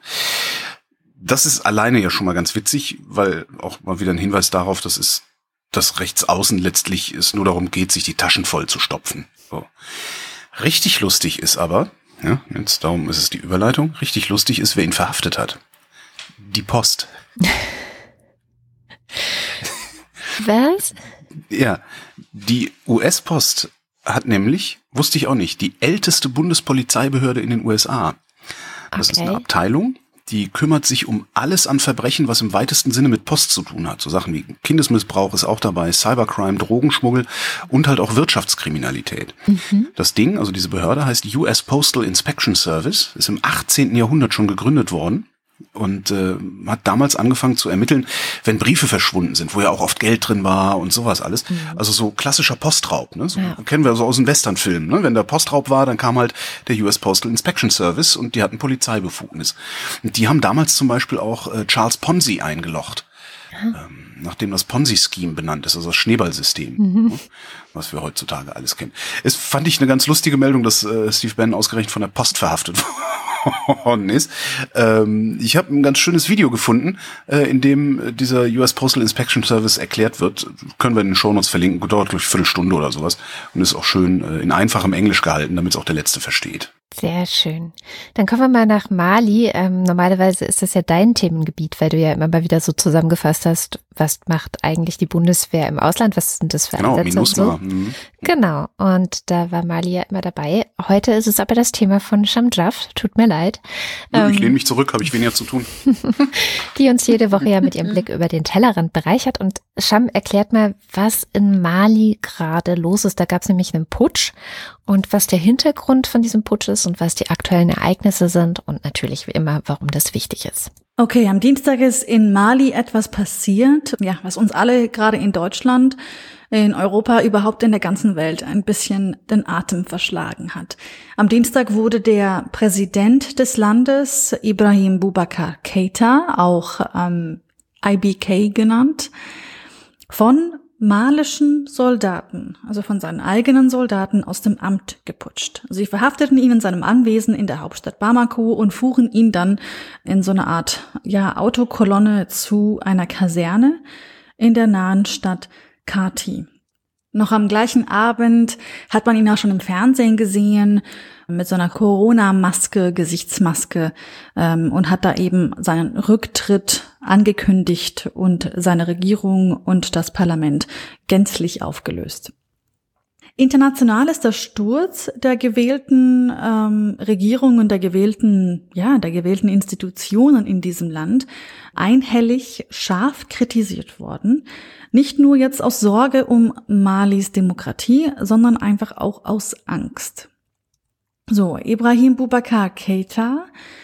Das ist alleine ja schon mal ganz witzig, weil auch mal wieder ein Hinweis darauf, dass es das Rechtsaußen letztlich es nur darum geht, sich die Taschen voll zu stopfen. So. Richtig lustig ist aber, ja, jetzt darum ist es die Überleitung, richtig lustig ist, wer ihn verhaftet hat. Die Post. Was? Ja, die U S-Post hat nämlich, wusste ich auch nicht, die älteste Bundespolizeibehörde in den U S A. Das okay. ist eine Abteilung, die kümmert sich um alles an Verbrechen, was im weitesten Sinne mit Post zu tun hat. So Sachen wie Kindesmissbrauch ist auch dabei, Cybercrime, Drogenschmuggel und halt auch Wirtschaftskriminalität. Mhm. Das Ding, also diese Behörde heißt U S Postal Inspection Service, ist im achtzehnten Jahrhundert schon gegründet worden. Und äh, hat damals angefangen zu ermitteln, wenn Briefe verschwunden sind, wo ja auch oft Geld drin war und sowas alles. Mhm. Also so klassischer Postraub, ne? So, ja. Kennen wir so aus den Westernfilmen. Ne? Wenn der Postraub war, dann kam halt der U S Postal Inspection Service und die hatten Polizeibefugnis. Und die haben damals zum Beispiel auch äh, Charles Ponzi eingelocht. Mhm. Ähm, nachdem das Ponzi-Scheme benannt ist, also das Schneeballsystem, mhm. ne? Was wir heutzutage alles kennen. Es fand ich eine ganz lustige Meldung, dass äh, Steve Bannon ausgerechnet von der Post verhaftet worden ist. Ähm, ich habe ein ganz schönes Video gefunden, äh, in dem dieser U S Postal Inspection Service erklärt wird. Können wir in den Shownotes verlinken. Dauert, glaube ich, eine Viertelstunde oder sowas. Und ist auch schön äh, in einfachem Englisch gehalten, damit es auch der Letzte versteht. Sehr schön. Dann kommen wir mal nach Mali. Ähm, normalerweise ist das ja dein Themengebiet, weil du ja immer mal wieder so zusammengefasst hast, was macht eigentlich die Bundeswehr im Ausland, was sind das für Genau, Einsätze und so. MINUSMA. Mhm. Genau, und da war Mali ja immer dabei. Heute ist es aber das Thema von Shamjaf, tut mir leid. Ja, ich Ähm, lehne mich zurück, habe ich weniger zu tun. die uns jede Woche ja mit ihrem Blick über den Tellerrand bereichert. Und Sham, erklärt mal, was in Mali gerade los ist. Da gab es nämlich einen Putsch und was der Hintergrund von diesem Putsch ist und was die aktuellen Ereignisse sind und natürlich wie immer, warum das wichtig ist. Okay, am Dienstag ist in Mali etwas passiert, ja, was uns alle gerade in Deutschland, in Europa, überhaupt in der ganzen Welt ein bisschen den Atem verschlagen hat. Am Dienstag wurde der Präsident des Landes, Ibrahim Boubacar Keïta, auch ähm, I B K genannt, von malischen Soldaten, also von seinen eigenen Soldaten, aus dem Amt geputscht. Sie verhafteten ihn in seinem Anwesen in der Hauptstadt Bamako und fuhren ihn dann in so eine Art, ja, Autokolonne zu einer Kaserne in der nahen Stadt Kati. Noch am gleichen Abend hat man ihn auch schon im Fernsehen gesehen, mit so einer Corona-Maske, Gesichtsmaske, ähm, und hat da eben seinen Rücktritt angekündigt und seine Regierung und das Parlament gänzlich aufgelöst. International ist der Sturz der gewählten ähm, Regierung und der gewählten, ja, der gewählten Institutionen in diesem Land einhellig scharf kritisiert worden. Nicht nur jetzt aus Sorge um Malis Demokratie, sondern einfach auch aus Angst. So, Ibrahim Boubacar Keïta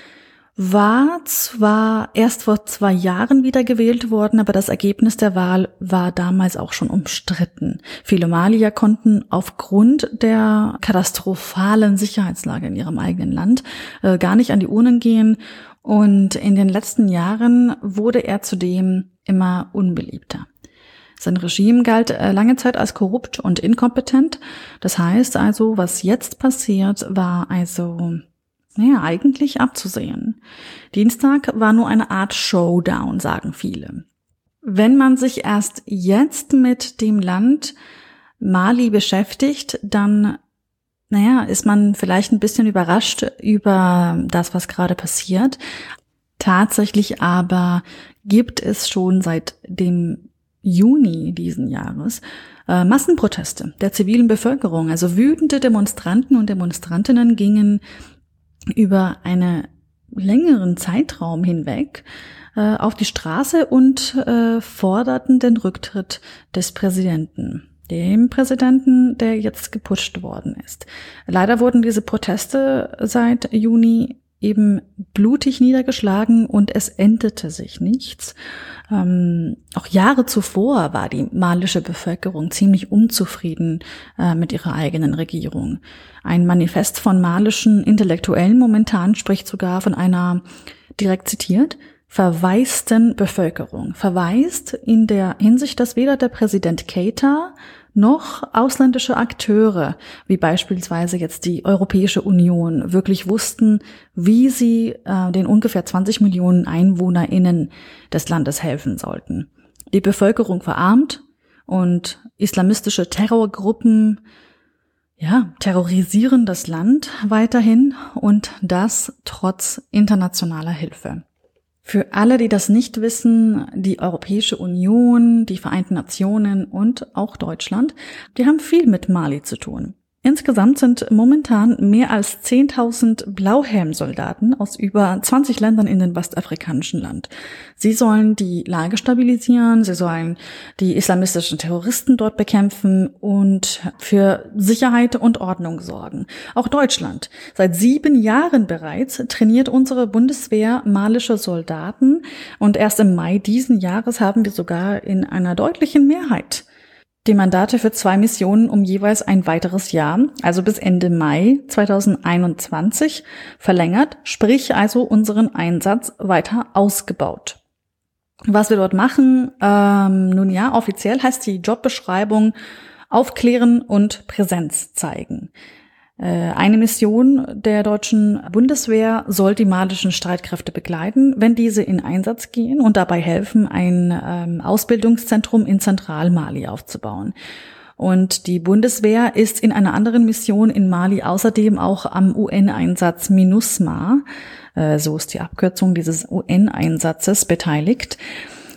war zwar erst vor zwei Jahren wieder gewählt worden, aber das Ergebnis der Wahl war damals auch schon umstritten. Viele Malier konnten aufgrund der katastrophalen Sicherheitslage in ihrem eigenen Land äh, gar nicht an die Urnen gehen. Und in den letzten Jahren wurde er zudem immer unbeliebter. Sein Regime galt lange Zeit als korrupt und inkompetent. Das heißt also, was jetzt passiert, war also, naja, eigentlich abzusehen. Dienstag war nur eine Art Showdown, sagen viele. Wenn man sich erst jetzt mit dem Land Mali beschäftigt, dann, naja, ist man vielleicht ein bisschen überrascht über das, was gerade passiert. Tatsächlich aber gibt es schon seit dem Juni diesen Jahres äh, Massenproteste der zivilen Bevölkerung. Also wütende Demonstranten und Demonstrantinnen gingen über einen längeren Zeitraum hinweg äh, auf die Straße und äh, forderten den Rücktritt des Präsidenten. Dem Präsidenten, der jetzt geputscht worden ist. Leider wurden diese Proteste seit Juni eben blutig niedergeschlagen und es änderte sich nichts. Ähm, auch Jahre zuvor war die malische Bevölkerung ziemlich unzufrieden äh, mit ihrer eigenen Regierung. Ein Manifest von malischen Intellektuellen momentan spricht sogar von einer, direkt zitiert, verwaisten Bevölkerung. Verwaist in der Hinsicht, dass weder der Präsident Keïta noch ausländische Akteure, wie beispielsweise jetzt die Europäische Union, wirklich wussten, wie sie äh, den ungefähr zwanzig Millionen EinwohnerInnen des Landes helfen sollten. Die Bevölkerung verarmt und islamistische Terrorgruppen, ja, terrorisieren das Land weiterhin und das trotz internationaler Hilfe. Für alle, die das nicht wissen, die Europäische Union, die Vereinten Nationen und auch Deutschland, die haben viel mit Mali zu tun. Insgesamt sind momentan mehr als zehntausend Blauhelmsoldaten aus über zwanzig Ländern in den westafrikanischen Land. Sie sollen die Lage stabilisieren, sie sollen die islamistischen Terroristen dort bekämpfen und für Sicherheit und Ordnung sorgen. Auch Deutschland. Seit sieben Jahren bereits trainiert unsere Bundeswehr malische Soldaten und erst im Mai diesen Jahres haben wir sogar in einer deutlichen Mehrheit die Mandate für zwei Missionen um jeweils ein weiteres Jahr, also bis Ende Mai zweitausendeinundzwanzig, verlängert, sprich also unseren Einsatz weiter ausgebaut. Was wir dort machen, ähm, nun ja, offiziell heißt die Jobbeschreibung Aufklären und Präsenz zeigen. Eine Mission der deutschen Bundeswehr soll die malischen Streitkräfte begleiten, wenn diese in Einsatz gehen und dabei helfen, ein ähm, Ausbildungszentrum in Zentralmali aufzubauen. Und die Bundeswehr ist in einer anderen Mission in Mali außerdem auch am U N-Einsatz MINUSMA, äh, so ist die Abkürzung dieses U N-Einsatzes, beteiligt.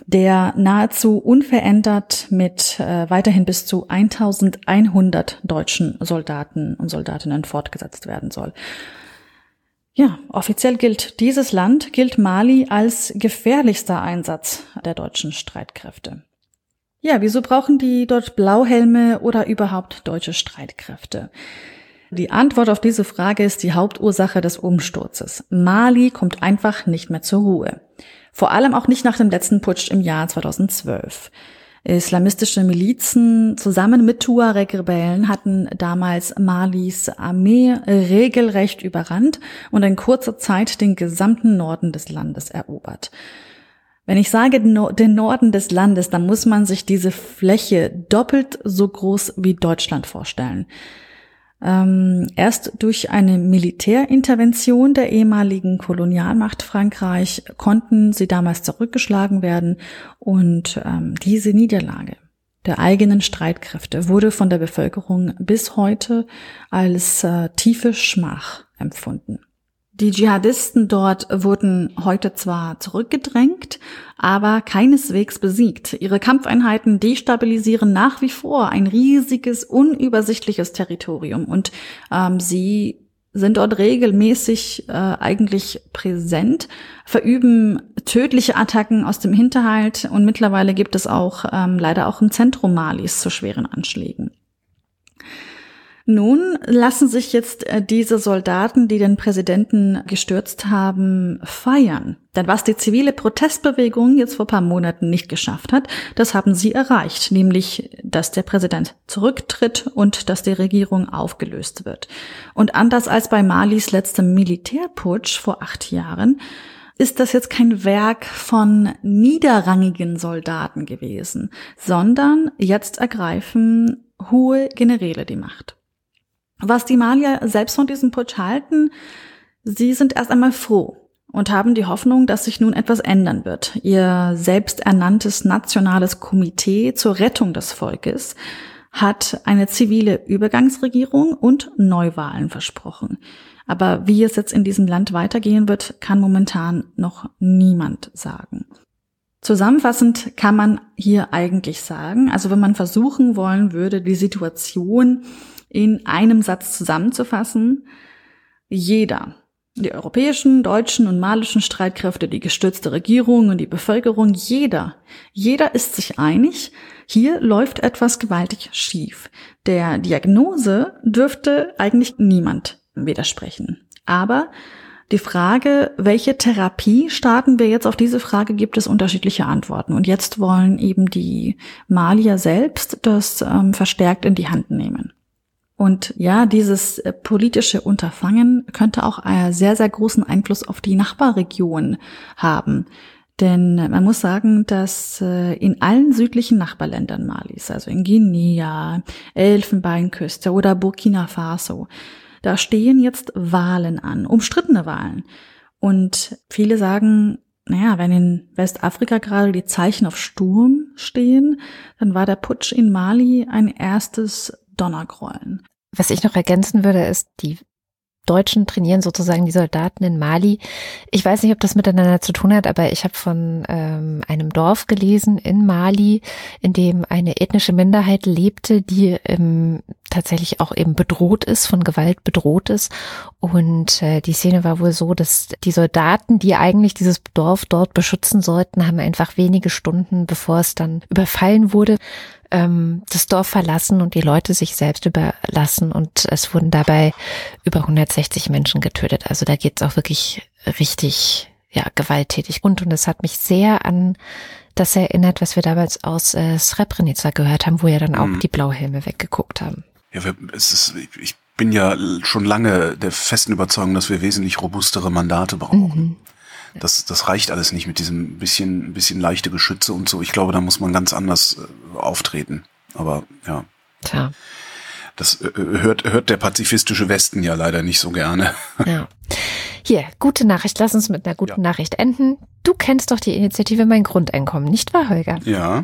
der nahezu unverändert mit äh, weiterhin bis zu eintausendeinhundert deutschen Soldaten und Soldatinnen fortgesetzt werden soll. Ja, offiziell gilt dieses Land, gilt Mali als gefährlichster Einsatz der deutschen Streitkräfte. Ja, wieso brauchen die dort Blauhelme oder überhaupt deutsche Streitkräfte? Die Antwort auf diese Frage ist die Hauptursache des Umsturzes. Mali kommt einfach nicht mehr zur Ruhe. Vor allem auch nicht nach dem letzten Putsch im Jahr zweitausendzwölf. Islamistische Milizen zusammen mit Tuareg-Rebellen hatten damals Malis Armee regelrecht überrannt und in kurzer Zeit den gesamten Norden des Landes erobert. Wenn ich sage den Norden des Landes, dann muss man sich diese Fläche doppelt so groß wie Deutschland vorstellen. Ähm, erst durch eine Militärintervention der ehemaligen Kolonialmacht Frankreich konnten sie damals zurückgeschlagen werden und ähm, diese Niederlage der eigenen Streitkräfte wurde von der Bevölkerung bis heute als äh, tiefe Schmach empfunden. Die Dschihadisten dort wurden heute zwar zurückgedrängt, aber keineswegs besiegt. Ihre Kampfeinheiten destabilisieren nach wie vor ein riesiges, unübersichtliches Territorium und ähm, sie sind dort regelmäßig äh, eigentlich präsent, verüben tödliche Attacken aus dem Hinterhalt und mittlerweile gibt es auch ähm, leider auch im Zentrum Malis zu schweren Anschlägen. Nun lassen sich jetzt diese Soldaten, die den Präsidenten gestürzt haben, feiern. Denn was die zivile Protestbewegung jetzt vor ein paar Monaten nicht geschafft hat, das haben sie erreicht, nämlich, dass der Präsident zurücktritt und dass die Regierung aufgelöst wird. Und anders als bei Malis letztem Militärputsch vor acht Jahren, ist das jetzt kein Werk von niederrangigen Soldaten gewesen, sondern jetzt ergreifen hohe Generäle die Macht. Was die Malier selbst von diesem Putsch halten, sie sind erst einmal froh und haben die Hoffnung, dass sich nun etwas ändern wird. Ihr selbsternanntes nationales Komitee zur Rettung des Volkes hat eine zivile Übergangsregierung und Neuwahlen versprochen. Aber wie es jetzt in diesem Land weitergehen wird, kann momentan noch niemand sagen. Zusammenfassend kann man hier eigentlich sagen, also wenn man versuchen wollen würde, die Situation in einem Satz zusammenzufassen: Jeder, die europäischen, deutschen und malischen Streitkräfte, die gestürzte Regierung und die Bevölkerung, jeder, jeder ist sich einig, hier läuft etwas gewaltig schief. Der Diagnose dürfte eigentlich niemand widersprechen. Aber die Frage, welche Therapie starten wir jetzt, auf diese Frage gibt es unterschiedliche Antworten. Und jetzt wollen eben die Malier selbst das ähm, verstärkt in die Hand nehmen. Und ja, dieses äh, politische Unterfangen könnte auch einen sehr, sehr großen Einfluss auf die Nachbarregion haben. Denn man muss sagen, dass äh, in allen südlichen Nachbarländern Malis, also in Guinea, Elfenbeinküste oder Burkina Faso, da stehen jetzt Wahlen an, umstrittene Wahlen. Und viele sagen, naja, wenn in Westafrika gerade die Zeichen auf Sturm stehen, dann war der Putsch in Mali ein erstes Donnergrollen. Was ich noch ergänzen würde, ist, die Deutschen trainieren sozusagen die Soldaten in Mali. Ich weiß nicht, ob das miteinander zu tun hat, aber ich habe von ähm, einem Dorf gelesen in Mali, in dem eine ethnische Minderheit lebte, die ähm, tatsächlich auch eben bedroht ist, von Gewalt bedroht ist. Und äh, die Szene war wohl so, dass die Soldaten, die eigentlich dieses Dorf dort beschützen sollten, haben einfach wenige Stunden, bevor es dann überfallen wurde, ähm, das Dorf verlassen und die Leute sich selbst überlassen. Und es wurden dabei über hundertsechzig Menschen getötet. Also da geht's auch wirklich richtig, ja, gewalttätig. Und, und es hat mich sehr an das erinnert, was wir damals aus äh, Srebrenica gehört haben, wo ja dann auch mhm. die Blauhelme weggeguckt haben. Ja, es ist, ich bin ja schon lange der festen Überzeugung, dass wir wesentlich robustere Mandate brauchen. Mhm. Das, das reicht alles nicht mit diesem bisschen, bisschen leichte Geschütze und so. Ich glaube, da muss man ganz anders äh, auftreten. Aber ja. Tja. Das äh, hört, hört der pazifistische Westen ja leider nicht so gerne. Ja. Hier, gute Nachricht. Lass uns mit einer guten ja. Nachricht enden. Du kennst doch die Initiative Mein Grundeinkommen, nicht wahr, Holger? Ja.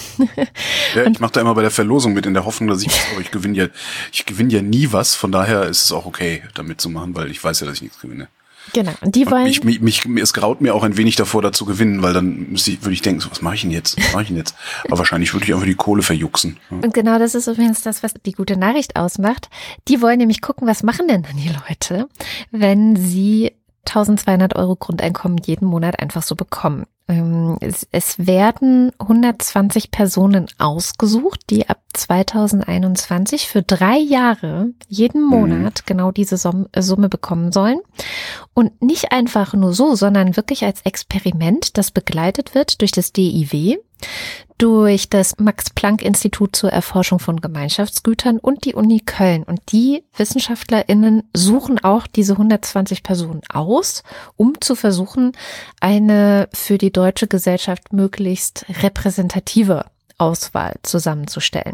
ja ich mache da immer bei der Verlosung mit, in der Hoffnung, dass ich was, aber ich gewinne ja, ich gewinne ja nie was. Von daher ist es auch okay, da mitzumachen, weil ich weiß ja, dass ich nichts gewinne. Genau. Und die wollen. Und mich, mich, mich, es graut mir auch ein wenig davor, da zu gewinnen, weil dann müsste ich, würde ich denken, so, was mache ich denn jetzt? Was mache ich denn jetzt? Aber wahrscheinlich würde ich einfach die Kohle verjuxen. Ja. Und genau das ist übrigens das, was die gute Nachricht ausmacht. Die wollen nämlich gucken, was machen denn dann die Leute, wenn sie eintausendzweihundert Euro Grundeinkommen jeden Monat einfach so bekommen. Es, es werden hundertzwanzig Personen ausgesucht, die ab zweitausendeinundzwanzig für drei Jahre jeden Monat genau diese Summe bekommen sollen. Und nicht einfach nur so, sondern wirklich als Experiment, das begleitet wird durch das D I W, durch das Max-Planck-Institut zur Erforschung von Gemeinschaftsgütern und die Uni Köln. Und die WissenschaftlerInnen suchen auch diese hundertzwanzig Personen aus, um zu versuchen, eine für die deutsche Gesellschaft möglichst repräsentative Auswahl zusammenzustellen.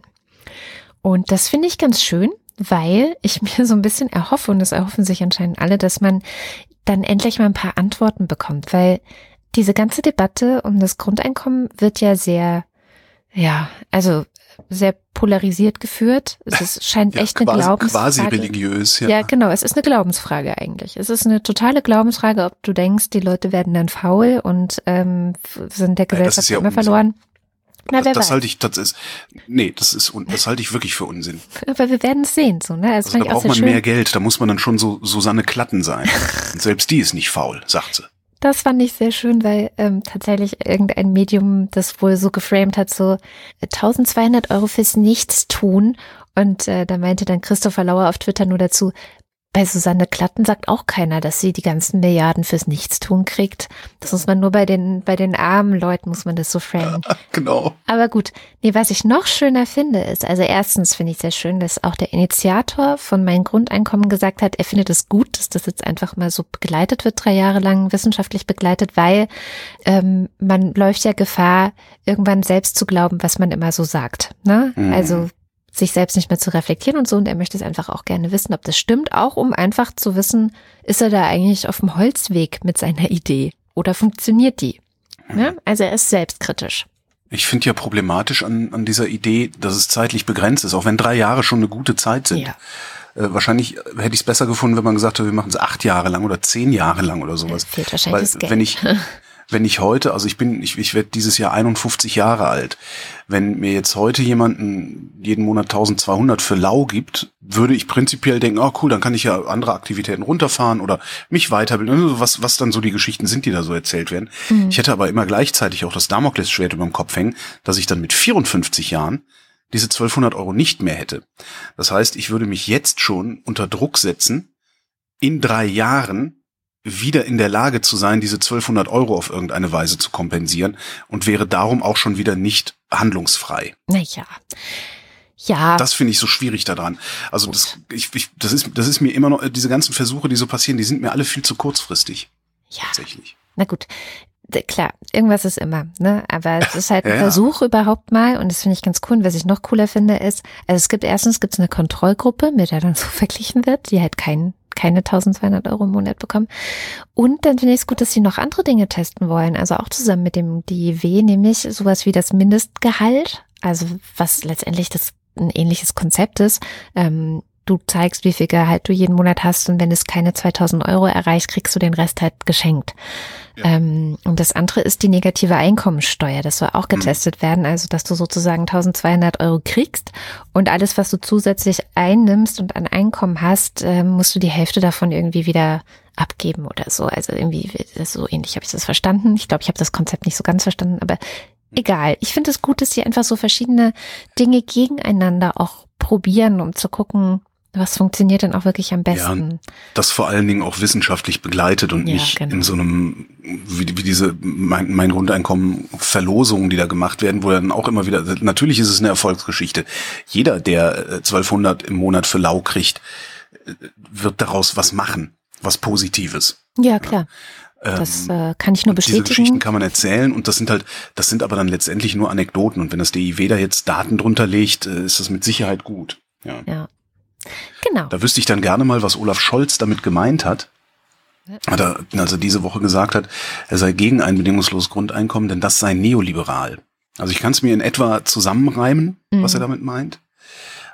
Und das finde ich ganz schön, weil ich mir so ein bisschen erhoffe, und das erhoffen sich anscheinend alle, dass man dann endlich mal ein paar Antworten bekommt, weil diese ganze Debatte um das Grundeinkommen wird ja sehr, ja, also sehr polarisiert geführt. Es ist, scheint ja, echt eine quasi, Glaubensfrage. Quasi religiös, ja. Ja, genau. Es ist eine Glaubensfrage eigentlich. Es ist eine totale Glaubensfrage, ob du denkst, die Leute werden dann faul und ähm, sind der Gesellschaft ja, immer Unsinn. verloren. Na, das, das halte ich, das ist, nee, das ist, das halte ich wirklich für Unsinn. Aber wir werden es sehen, so, ne? Also, also da braucht man schön. mehr Geld, da muss man dann schon so Susanne Klatten sein. Und selbst die ist nicht faul, sagt sie. Das fand ich sehr schön, weil ähm, tatsächlich irgendein Medium das wohl so geframed hat, so eintausendzweihundert Euro fürs Nichtstun. Und äh, da meinte dann Christopher Lauer auf Twitter nur dazu, bei Susanne Klatten sagt auch keiner, dass sie die ganzen Milliarden fürs Nichtstun kriegt. Das muss man nur bei den bei den armen Leuten, muss man das so framen. Genau. Aber gut, nee, was ich noch schöner finde ist, also erstens finde ich sehr schön, dass auch der Initiator von Mein Grundeinkommen gesagt hat, er findet es gut, dass das jetzt einfach mal so begleitet wird, drei Jahre lang wissenschaftlich begleitet, weil ähm, man läuft ja Gefahr, irgendwann selbst zu glauben, was man immer so sagt. Ne? Mhm. Also sich selbst nicht mehr zu reflektieren und so. Und er möchte es einfach auch gerne wissen, ob das stimmt, auch um einfach zu wissen, ist er da eigentlich auf dem Holzweg mit seiner Idee oder funktioniert die? Ne? Also er ist selbstkritisch. Ich finde ja problematisch an, an dieser Idee, dass es zeitlich begrenzt ist, auch wenn drei Jahre schon eine gute Zeit sind. Ja. Äh, wahrscheinlich hätte ich es besser gefunden, wenn man gesagt hätte, wir machen es acht Jahre lang oder zehn Jahre lang oder sowas. Das fehlt wahrscheinlich Weil, das Geld. Wenn ich Wenn ich heute, also ich bin, ich, ich werde dieses Jahr einundfünfzig Jahre alt. Wenn mir jetzt heute jemanden jeden Monat eintausendzweihundert für lau gibt, würde ich prinzipiell denken, oh cool, dann kann ich ja andere Aktivitäten runterfahren oder mich weiterbilden, was, was dann so die Geschichten sind, die da so erzählt werden. Mhm. Ich hätte aber immer gleichzeitig auch das Damoklesschwert über dem Kopf hängen, dass ich dann mit vierundfünfzig Jahren diese zwölfhundert Euro nicht mehr hätte. Das heißt, ich würde mich jetzt schon unter Druck setzen, in drei Jahren wieder in der Lage zu sein, diese zwölfhundert Euro auf irgendeine Weise zu kompensieren und wäre darum auch schon wieder nicht handlungsfrei. Naja, ja. Das finde ich so schwierig daran. Also das, ich, ich, das ist, das ist mir immer noch, diese ganzen Versuche, die so passieren, die sind mir alle viel zu kurzfristig. Ja. Tatsächlich. Na gut. Klar, irgendwas ist immer, ne? Aber es ist halt ein ja, Versuch ja. überhaupt mal und das finde ich ganz cool. Und was ich noch cooler finde ist, also es gibt erstens gibt es eine Kontrollgruppe, mit der dann so verglichen wird, die halt keinen keine eintausendzweihundert Euro im Monat bekommen. Und dann finde ich es gut, dass sie noch andere Dinge testen wollen, also auch zusammen mit dem D I W, nämlich sowas wie das Mindestgehalt, also was letztendlich das ein ähnliches Konzept ist. Ähm, du zeigst, wie viel Gehalt du jeden Monat hast und wenn es keine zweitausend Euro erreicht, kriegst du den Rest halt geschenkt. Ja. Ähm, und das andere ist die negative Einkommensteuer. Das soll auch getestet mhm. werden, also dass du sozusagen eintausendzweihundert Euro kriegst und alles, was du zusätzlich einnimmst und an Einkommen hast, äh, musst du die Hälfte davon irgendwie wieder abgeben oder so. Also irgendwie so ähnlich habe ich das verstanden. Ich glaube, ich habe das Konzept nicht so ganz verstanden, aber egal. Ich finde es gut, dass sie einfach so verschiedene Dinge gegeneinander auch probieren, um zu gucken, was funktioniert denn auch wirklich am besten? Ja, das vor allen Dingen auch wissenschaftlich begleitet und ja, nicht genau. in so einem, wie, wie diese mein, mein Grundeinkommen Verlosungen, die da gemacht werden, wo dann auch immer wieder, natürlich ist es eine Erfolgsgeschichte. Jeder, der zwölfhundert im Monat für lau kriegt, wird daraus was machen, was Positives. Ja, klar. Das äh, kann ich nur bestätigen. Diese Geschichten kann man erzählen und das sind halt, das sind aber dann letztendlich nur Anekdoten und wenn das D I W da jetzt Daten drunter legt, ist das mit Sicherheit gut. Ja. ja. Genau. Da wüsste ich dann gerne mal, was Olaf Scholz damit gemeint hat. Hat er, als er diese Woche gesagt hat, er sei gegen ein bedingungsloses Grundeinkommen, denn das sei neoliberal. Also ich kann es mir in etwa zusammenreimen, mhm. was er damit meint.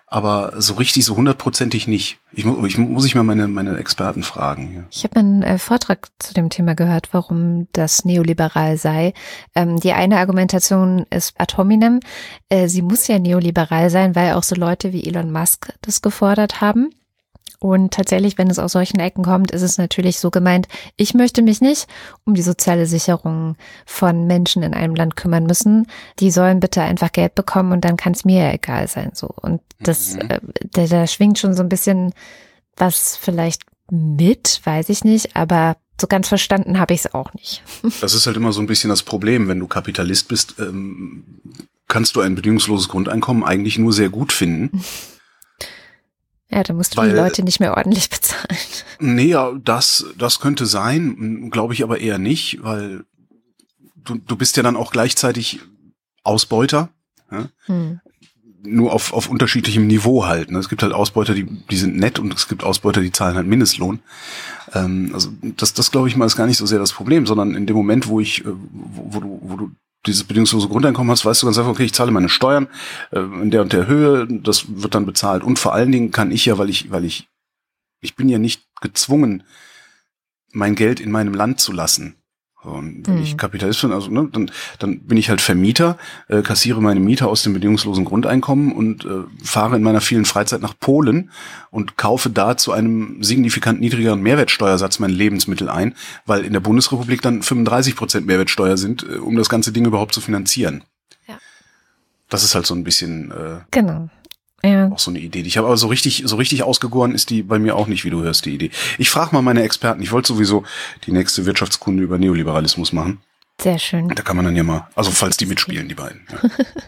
aber so richtig, so hundertprozentig nicht. Ich, ich muss ich mal meine, meine Experten fragen. Ja. Ich habe einen äh, Vortrag zu dem Thema gehört, warum das neoliberal sei. Ähm, die eine Argumentation ist ad hominem. Äh, sie muss ja neoliberal sein, weil auch so Leute wie Elon Musk das gefordert haben. Und tatsächlich, wenn es aus solchen Ecken kommt, ist es natürlich so gemeint, ich möchte mich nicht um die soziale Sicherung von Menschen in einem Land kümmern müssen. Die sollen bitte einfach Geld bekommen und dann kann es mir ja egal sein. So. Und das, äh, da, da schwingt schon so ein bisschen was vielleicht mit, weiß ich nicht, aber so ganz verstanden habe ich es auch nicht. Das ist halt immer so ein bisschen das Problem, wenn du Kapitalist bist, ähm, kannst du ein bedingungsloses Grundeinkommen eigentlich nur sehr gut finden. Ja, da musst du Weil, die Leute nicht mehr ordentlich bezahlen. Nee, ja, das, das könnte sein, glaube ich aber eher nicht, weil du, du bist ja dann auch gleichzeitig Ausbeuter, ja? Hm. Nur auf, auf unterschiedlichem Niveau halt. Ne? Es gibt halt Ausbeuter, die, die sind nett und es gibt Ausbeuter, die zahlen halt Mindestlohn. Ähm, also das, das glaube ich mal ist gar nicht so sehr das Problem, sondern in dem Moment, wo ich, wo, wo du, wo du dieses bedingungslose Grundeinkommen hast, weißt du ganz einfach, okay, ich zahle meine Steuern äh, in der und der Höhe, das wird dann bezahlt. Und vor allen Dingen kann ich ja, weil ich, weil ich, ich bin ja nicht gezwungen, mein Geld in meinem Land zu lassen. Und wenn hm. ich Kapitalist bin, also ne, dann, dann bin ich halt Vermieter, äh, kassiere meine Miete aus dem bedingungslosen Grundeinkommen und äh, fahre in meiner vielen Freizeit nach Polen und kaufe da zu einem signifikant niedrigeren Mehrwertsteuersatz meine Lebensmittel ein, weil in der Bundesrepublik dann fünfunddreißig Prozent Mehrwertsteuer sind, äh, um das ganze Ding überhaupt zu finanzieren. Ja. Das ist halt so ein bisschen äh, genau. Ja. Auch so eine Idee. Ich habe aber so richtig, so richtig ausgegoren ist die bei mir auch nicht, wie du hörst, die Idee. Ich frage mal meine Experten. Ich wollte sowieso die nächste Wirtschaftskunde über Neoliberalismus machen. Sehr schön. Da kann man dann ja mal, also falls die mitspielen, die beiden. Ja.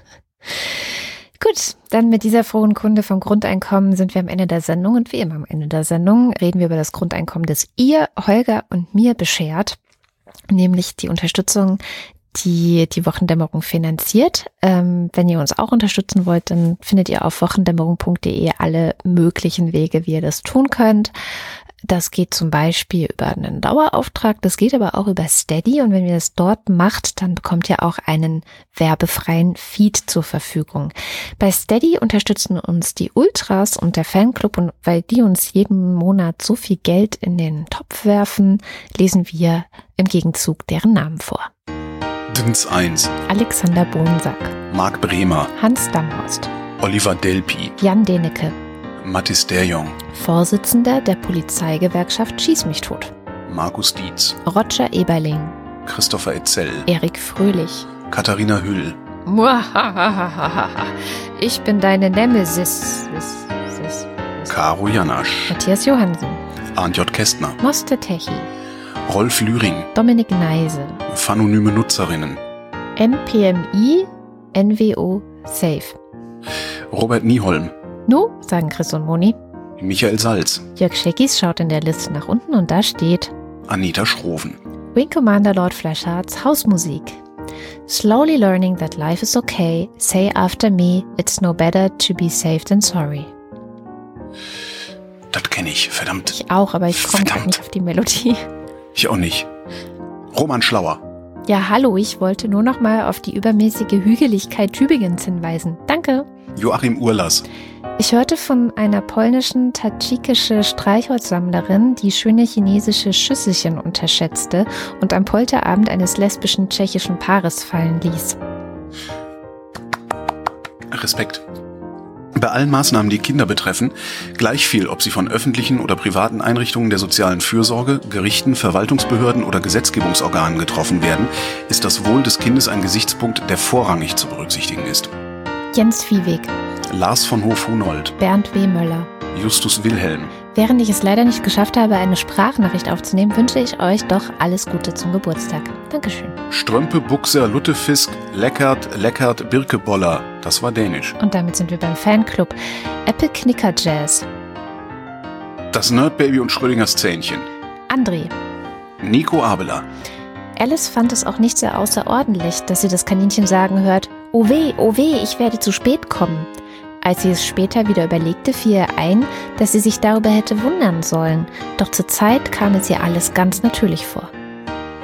Gut, dann mit dieser frohen Kunde vom Grundeinkommen sind wir am Ende der Sendung und wie immer am Ende der Sendung reden wir über das Grundeinkommen, das ihr, Holger und mir beschert, nämlich die Unterstützung, die die Wochendämmerung finanziert. Ähm, wenn ihr uns auch unterstützen wollt, dann findet ihr auf wochendämmerung punkt de alle möglichen Wege, wie ihr das tun könnt. Das geht zum Beispiel über einen Dauerauftrag, das geht aber auch über Steady und wenn ihr das dort macht, dann bekommt ihr auch einen werbefreien Feed zur Verfügung. Bei Steady unterstützen uns die Ultras und der Fanclub und weil die uns jeden Monat so viel Geld in den Topf werfen, lesen wir im Gegenzug deren Namen vor. Dins eins. Alexander Bohnsack. Marc Bremer. Hans Damhorst. Oliver Delpi. Jan Denecke. Mathis Derjong. Vorsitzender der Polizeigewerkschaft Schieß mich tot. Markus Dietz. Roger Eberling. Christopher Etzel. Erik Fröhlich. Katharina Hüll. Ich bin deine Nemesis. Caro Janasch. Matthias Johansen. Arndt J. Kästner. Moste Techi. Rolf Lühring. Dominik Neise. Phanonyme Nutzerinnen. M P M I N W O Safe. Robert Nieholm. Nu, sagen Chris und Moni. Michael Salz. Jörg Scheckis schaut in der Liste nach unten und da steht Anita Schroven. Wing Commander Lord Flashhearts Hausmusik. Slowly learning that life is okay. Say after me, it's no better to be safe than sorry. Das kenne ich, verdammt. Ich auch, aber ich komme gerade nicht auf die Melodie. Ich auch nicht. Roman Schlauer. Ja, hallo, ich wollte nur noch mal auf die übermäßige Hügeligkeit Tübingens hinweisen. Danke. Joachim Urlas. Ich hörte von einer polnischen tadschikische Streichholzsammlerin, die schöne chinesische Schüsselchen unterschätzte und am Polterabend eines lesbischen tschechischen Paares fallen ließ. Respekt. Bei allen Maßnahmen, die Kinder betreffen, gleich viel, ob sie von öffentlichen oder privaten Einrichtungen der sozialen Fürsorge, Gerichten, Verwaltungsbehörden oder Gesetzgebungsorganen getroffen werden, ist das Wohl des Kindes ein Gesichtspunkt, der vorrangig zu berücksichtigen ist. Jens Viehweg. Lars von Hof-Hunold. Bernd W. Möller. Justus Wilhelm. Während ich es leider nicht geschafft habe, eine Sprachnachricht aufzunehmen, wünsche ich euch doch alles Gute zum Geburtstag. Dankeschön. Strömpe, Buchser, Luttefisk, Leckert, Leckert, Birkeboller. Das war Dänisch. Und damit sind wir beim Fanclub. Apple Knicker Jazz. Das Nerdbaby und Schrödingers Zähnchen. André. Nico Abela. Alice fand es auch nicht sehr außerordentlich, dass sie das Kaninchen sagen hört, oh weh, oh weh, ich werde zu spät kommen. Als sie es später wieder überlegte, fiel ihr ein, dass sie sich darüber hätte wundern sollen. Doch zur Zeit kam es ihr alles ganz natürlich vor.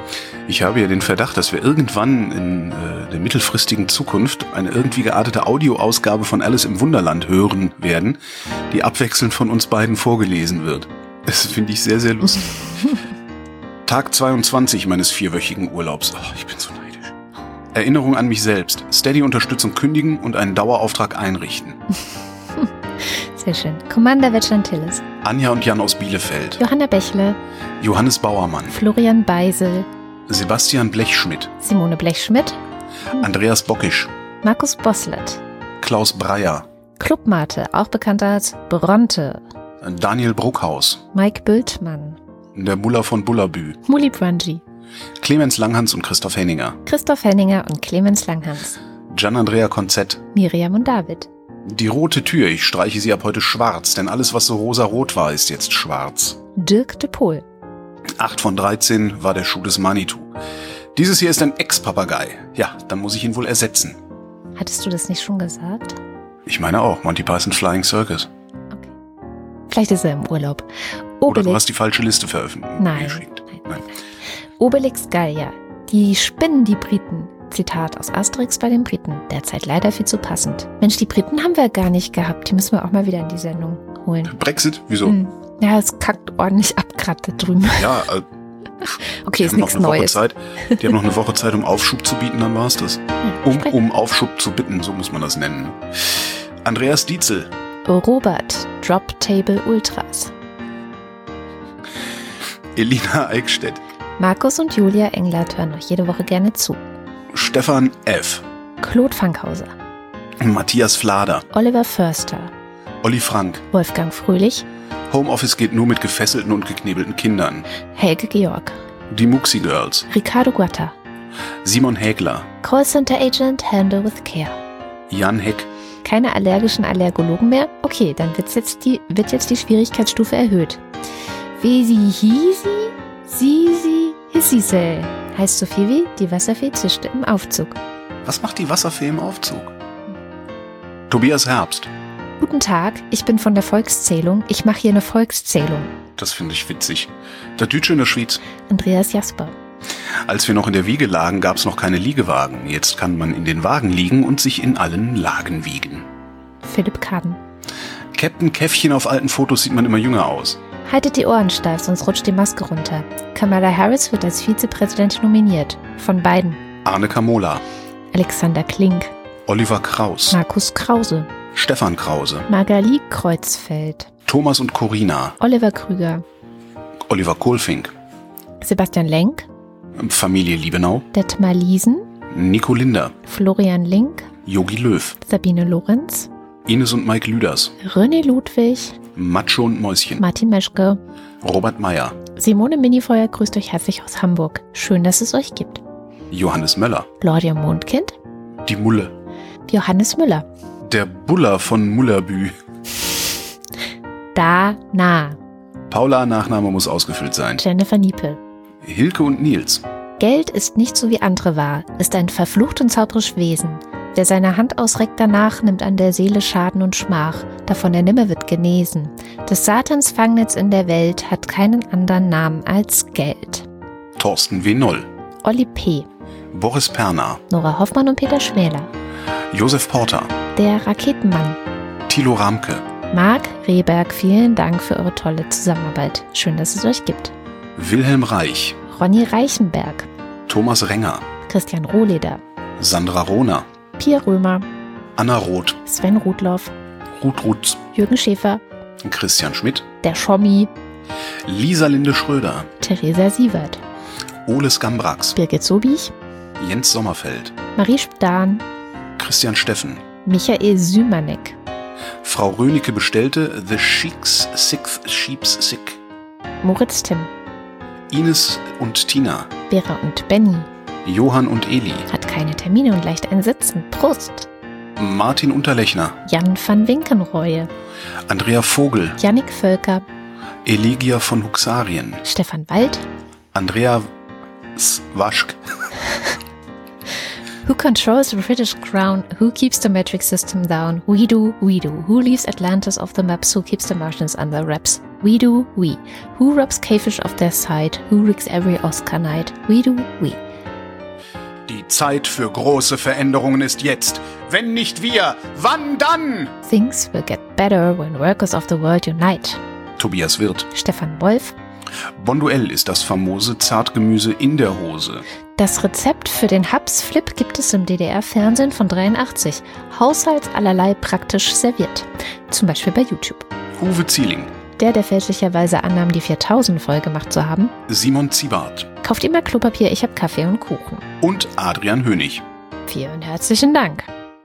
Ich habe ja den Verdacht, dass wir irgendwann in äh, der mittelfristigen Zukunft eine irgendwie geartete Audioausgabe von Alice im Wunderland hören werden, die abwechselnd von uns beiden vorgelesen wird. Das finde ich sehr, sehr lustig. Tag zweiundzwanzig meines vierwöchigen Urlaubs. Oh, ich bin so neidisch. Erinnerung an mich selbst. Steady-Unterstützung kündigen und einen Dauerauftrag einrichten. Sehr schön. Commander Vetschantillis. Anja und Jan aus Bielefeld. Johanna Bächle. Johannes Bauermann. Florian Beisel. Sebastian Blechschmidt. Simone Blechschmidt. Andreas Bockisch. Markus Bosslet. Klaus Breyer. Clubmate, auch bekannt als Bronte. Daniel Bruckhaus. Mike Bültmann. Der Muller von Bullabü. Muli Brunji. Clemens Langhans und Christoph Henninger. Christoph Henninger und Clemens Langhans. Gian-Andrea Konzett. Miriam und David. Die rote Tür, ich streiche sie ab heute schwarz, denn alles, was so rosa-rot war, ist jetzt schwarz. Dirk de Pohl. acht von dreizehn war der Schuh des Manitou. Dieses hier ist ein Ex-Papagei. Ja, dann muss ich ihn wohl ersetzen. Hattest du das nicht schon gesagt? Ich meine auch, Monty Python's Flying Circus. Okay. Vielleicht ist er im Urlaub. Obelix. Oder du hast die falsche Liste veröffentlicht. Nein. Nein. Nein. Obelix Gallia. Die spinnen die Briten. Zitat aus Asterix bei den Briten. Derzeit leider viel zu passend. Mensch, die Briten haben wir gar nicht gehabt. Die müssen wir auch mal wieder in die Sendung holen. Brexit? Wieso? Hm. Ja, es kackt ordentlich ab gerade da drüben. Ja, äh, okay, ist nichts Neues. Zeit, die haben noch eine Woche Zeit, um Aufschub zu bieten, dann war's das. Um, um Aufschub zu bitten, so muss man das nennen. Andreas Dietzel. Robert, Drop Table Ultras. Elina Eickstedt. Markus und Julia Englert hören euch jede Woche gerne zu. Stefan F. Claude Fankhauser. Matthias Flader. Oliver Förster. Olli Frank. Wolfgang Fröhlich. Homeoffice geht nur mit gefesselten und geknebelten Kindern. Helge Georg. Die Muxi Girls. Ricardo Guatta. Simon Hägler. Callcenter Agent, Handle with Care. Jan Heck. Keine allergischen Allergologen mehr? Okay, dann wird's jetzt die, wird jetzt die Schwierigkeitsstufe erhöht. Wesi Hisi, Sisi, Hissise. Heißt so viel wie, die Wasserfee zischte im Aufzug. Was macht die Wasserfee im Aufzug? Tobias Herbst. Guten Tag, ich bin von der Volkszählung. Ich mache hier eine Volkszählung. Das finde ich witzig. Der Dütsche in der Schweiz. Andreas Jasper. Als wir noch in der Wiege lagen, gab es noch keine Liegewagen. Jetzt kann man in den Wagen liegen und sich in allen Lagen wiegen. Philipp Kaden. Captain Käffchen auf alten Fotos sieht man immer jünger aus. Haltet die Ohren steif, sonst rutscht die Maske runter. Kamala Harris wird als Vizepräsidentin nominiert. Von beiden. Arne Kamola. Alexander Klink. Oliver Kraus. Markus Krause. Stefan Krause. Magali Kreuzfeld. Thomas und Corina. Oliver Krüger. Oliver Kohlfink. Sebastian Lenk. Familie Liebenau. Detmar Liesen. Nico Linder. Florian Link. Yogi Löw. Sabine Lorenz. Ines und Mike Lüders. René Ludwig. Macho und Mäuschen. Martin Meschke. Robert Meyer. Simone Minifeuer grüßt euch herzlich aus Hamburg. Schön, dass es euch gibt. Johannes Möller. Claudia Mondkind. Die Mulle. Johannes Müller. Der Buller von Mullerbü. Dana. Paula, Nachname muss ausgefüllt sein. Jennifer Niepel. Hilke und Nils. Geld ist nicht so wie andere wahr, ist ein verflucht und zauberisch Wesen. Wer seine Hand ausreckt danach, nimmt an der Seele Schaden und Schmach, davon er nimmer wird genesen. Des Satans Fangnetz in der Welt hat keinen anderen Namen als Geld. Thorsten W. Noll. Olli P. Boris Perner. Nora Hoffmann und Peter Schmäler. Josef Porter. Der Raketenmann. Thilo Ramke. Marc Rehberg, vielen Dank für eure tolle Zusammenarbeit. Schön, dass es euch gibt. Wilhelm Reich. Ronny Reichenberg. Thomas Renger. Christian Rohleder. Sandra Rohner. Pierre Römer. Anna Roth. Sven Rudloff. Ruth Rutz. Jürgen Schäfer. Christian Schmidt. Der Schommi. Lisa Linde Schröder. Theresa Sievert. Ole Skambrax. Birgit Sobich. Jens Sommerfeld. Marie Spdahn. Christian Steffen. Michael Sümanek. Frau Rönecke bestellte The Sheik's Sixth Sheep's Sick. Moritz Timm. Ines und Tina. Vera und Benny. Johann und Eli. Hat keine Termine und leicht ein Sitzen. Prost. Martin Unterlechner. Jan van Winkenreue. Andrea Vogel. Jannik Völker. Eligia von Huxarien. Stefan Wald. Andrea Waschk. Who controls the British crown? Who keeps the metric system down? We do, we do. Who leaves Atlantis off the maps? Who keeps the Martians under wraps? We do we. Who robs K-Fish of their sight? Who rigs every Oscar night? We do we. Die Zeit für große Veränderungen ist jetzt. Wenn nicht wir, wann dann? Things will get better when workers of the world unite. Tobias Wirth. Stefan Wolf. Bonduell ist das famose Zartgemüse in der Hose. Das Rezept für den Haps-Flip gibt es im D D R-Fernsehen von dreiundachtzig. Haushalts allerlei praktisch serviert. Zum Beispiel bei YouTube. Uwe Zieling. Der, der fälschlicherweise annahm, die viertausend voll gemacht zu haben. Simon Ziebart. Kauft immer Klopapier, ich hab Kaffee und Kuchen. Und Adrian Hönig. Vielen herzlichen Dank.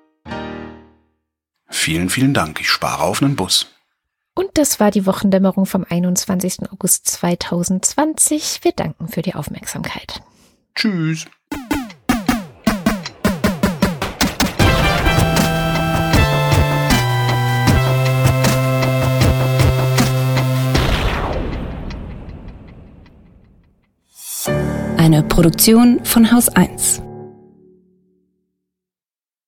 Vielen, vielen Dank. Ich spare auf einen Bus. Und das war die Wochendämmerung vom einundzwanzigsten August zweitausendzwanzig. Wir danken für die Aufmerksamkeit. Tschüss. Eine Produktion von Haus eins.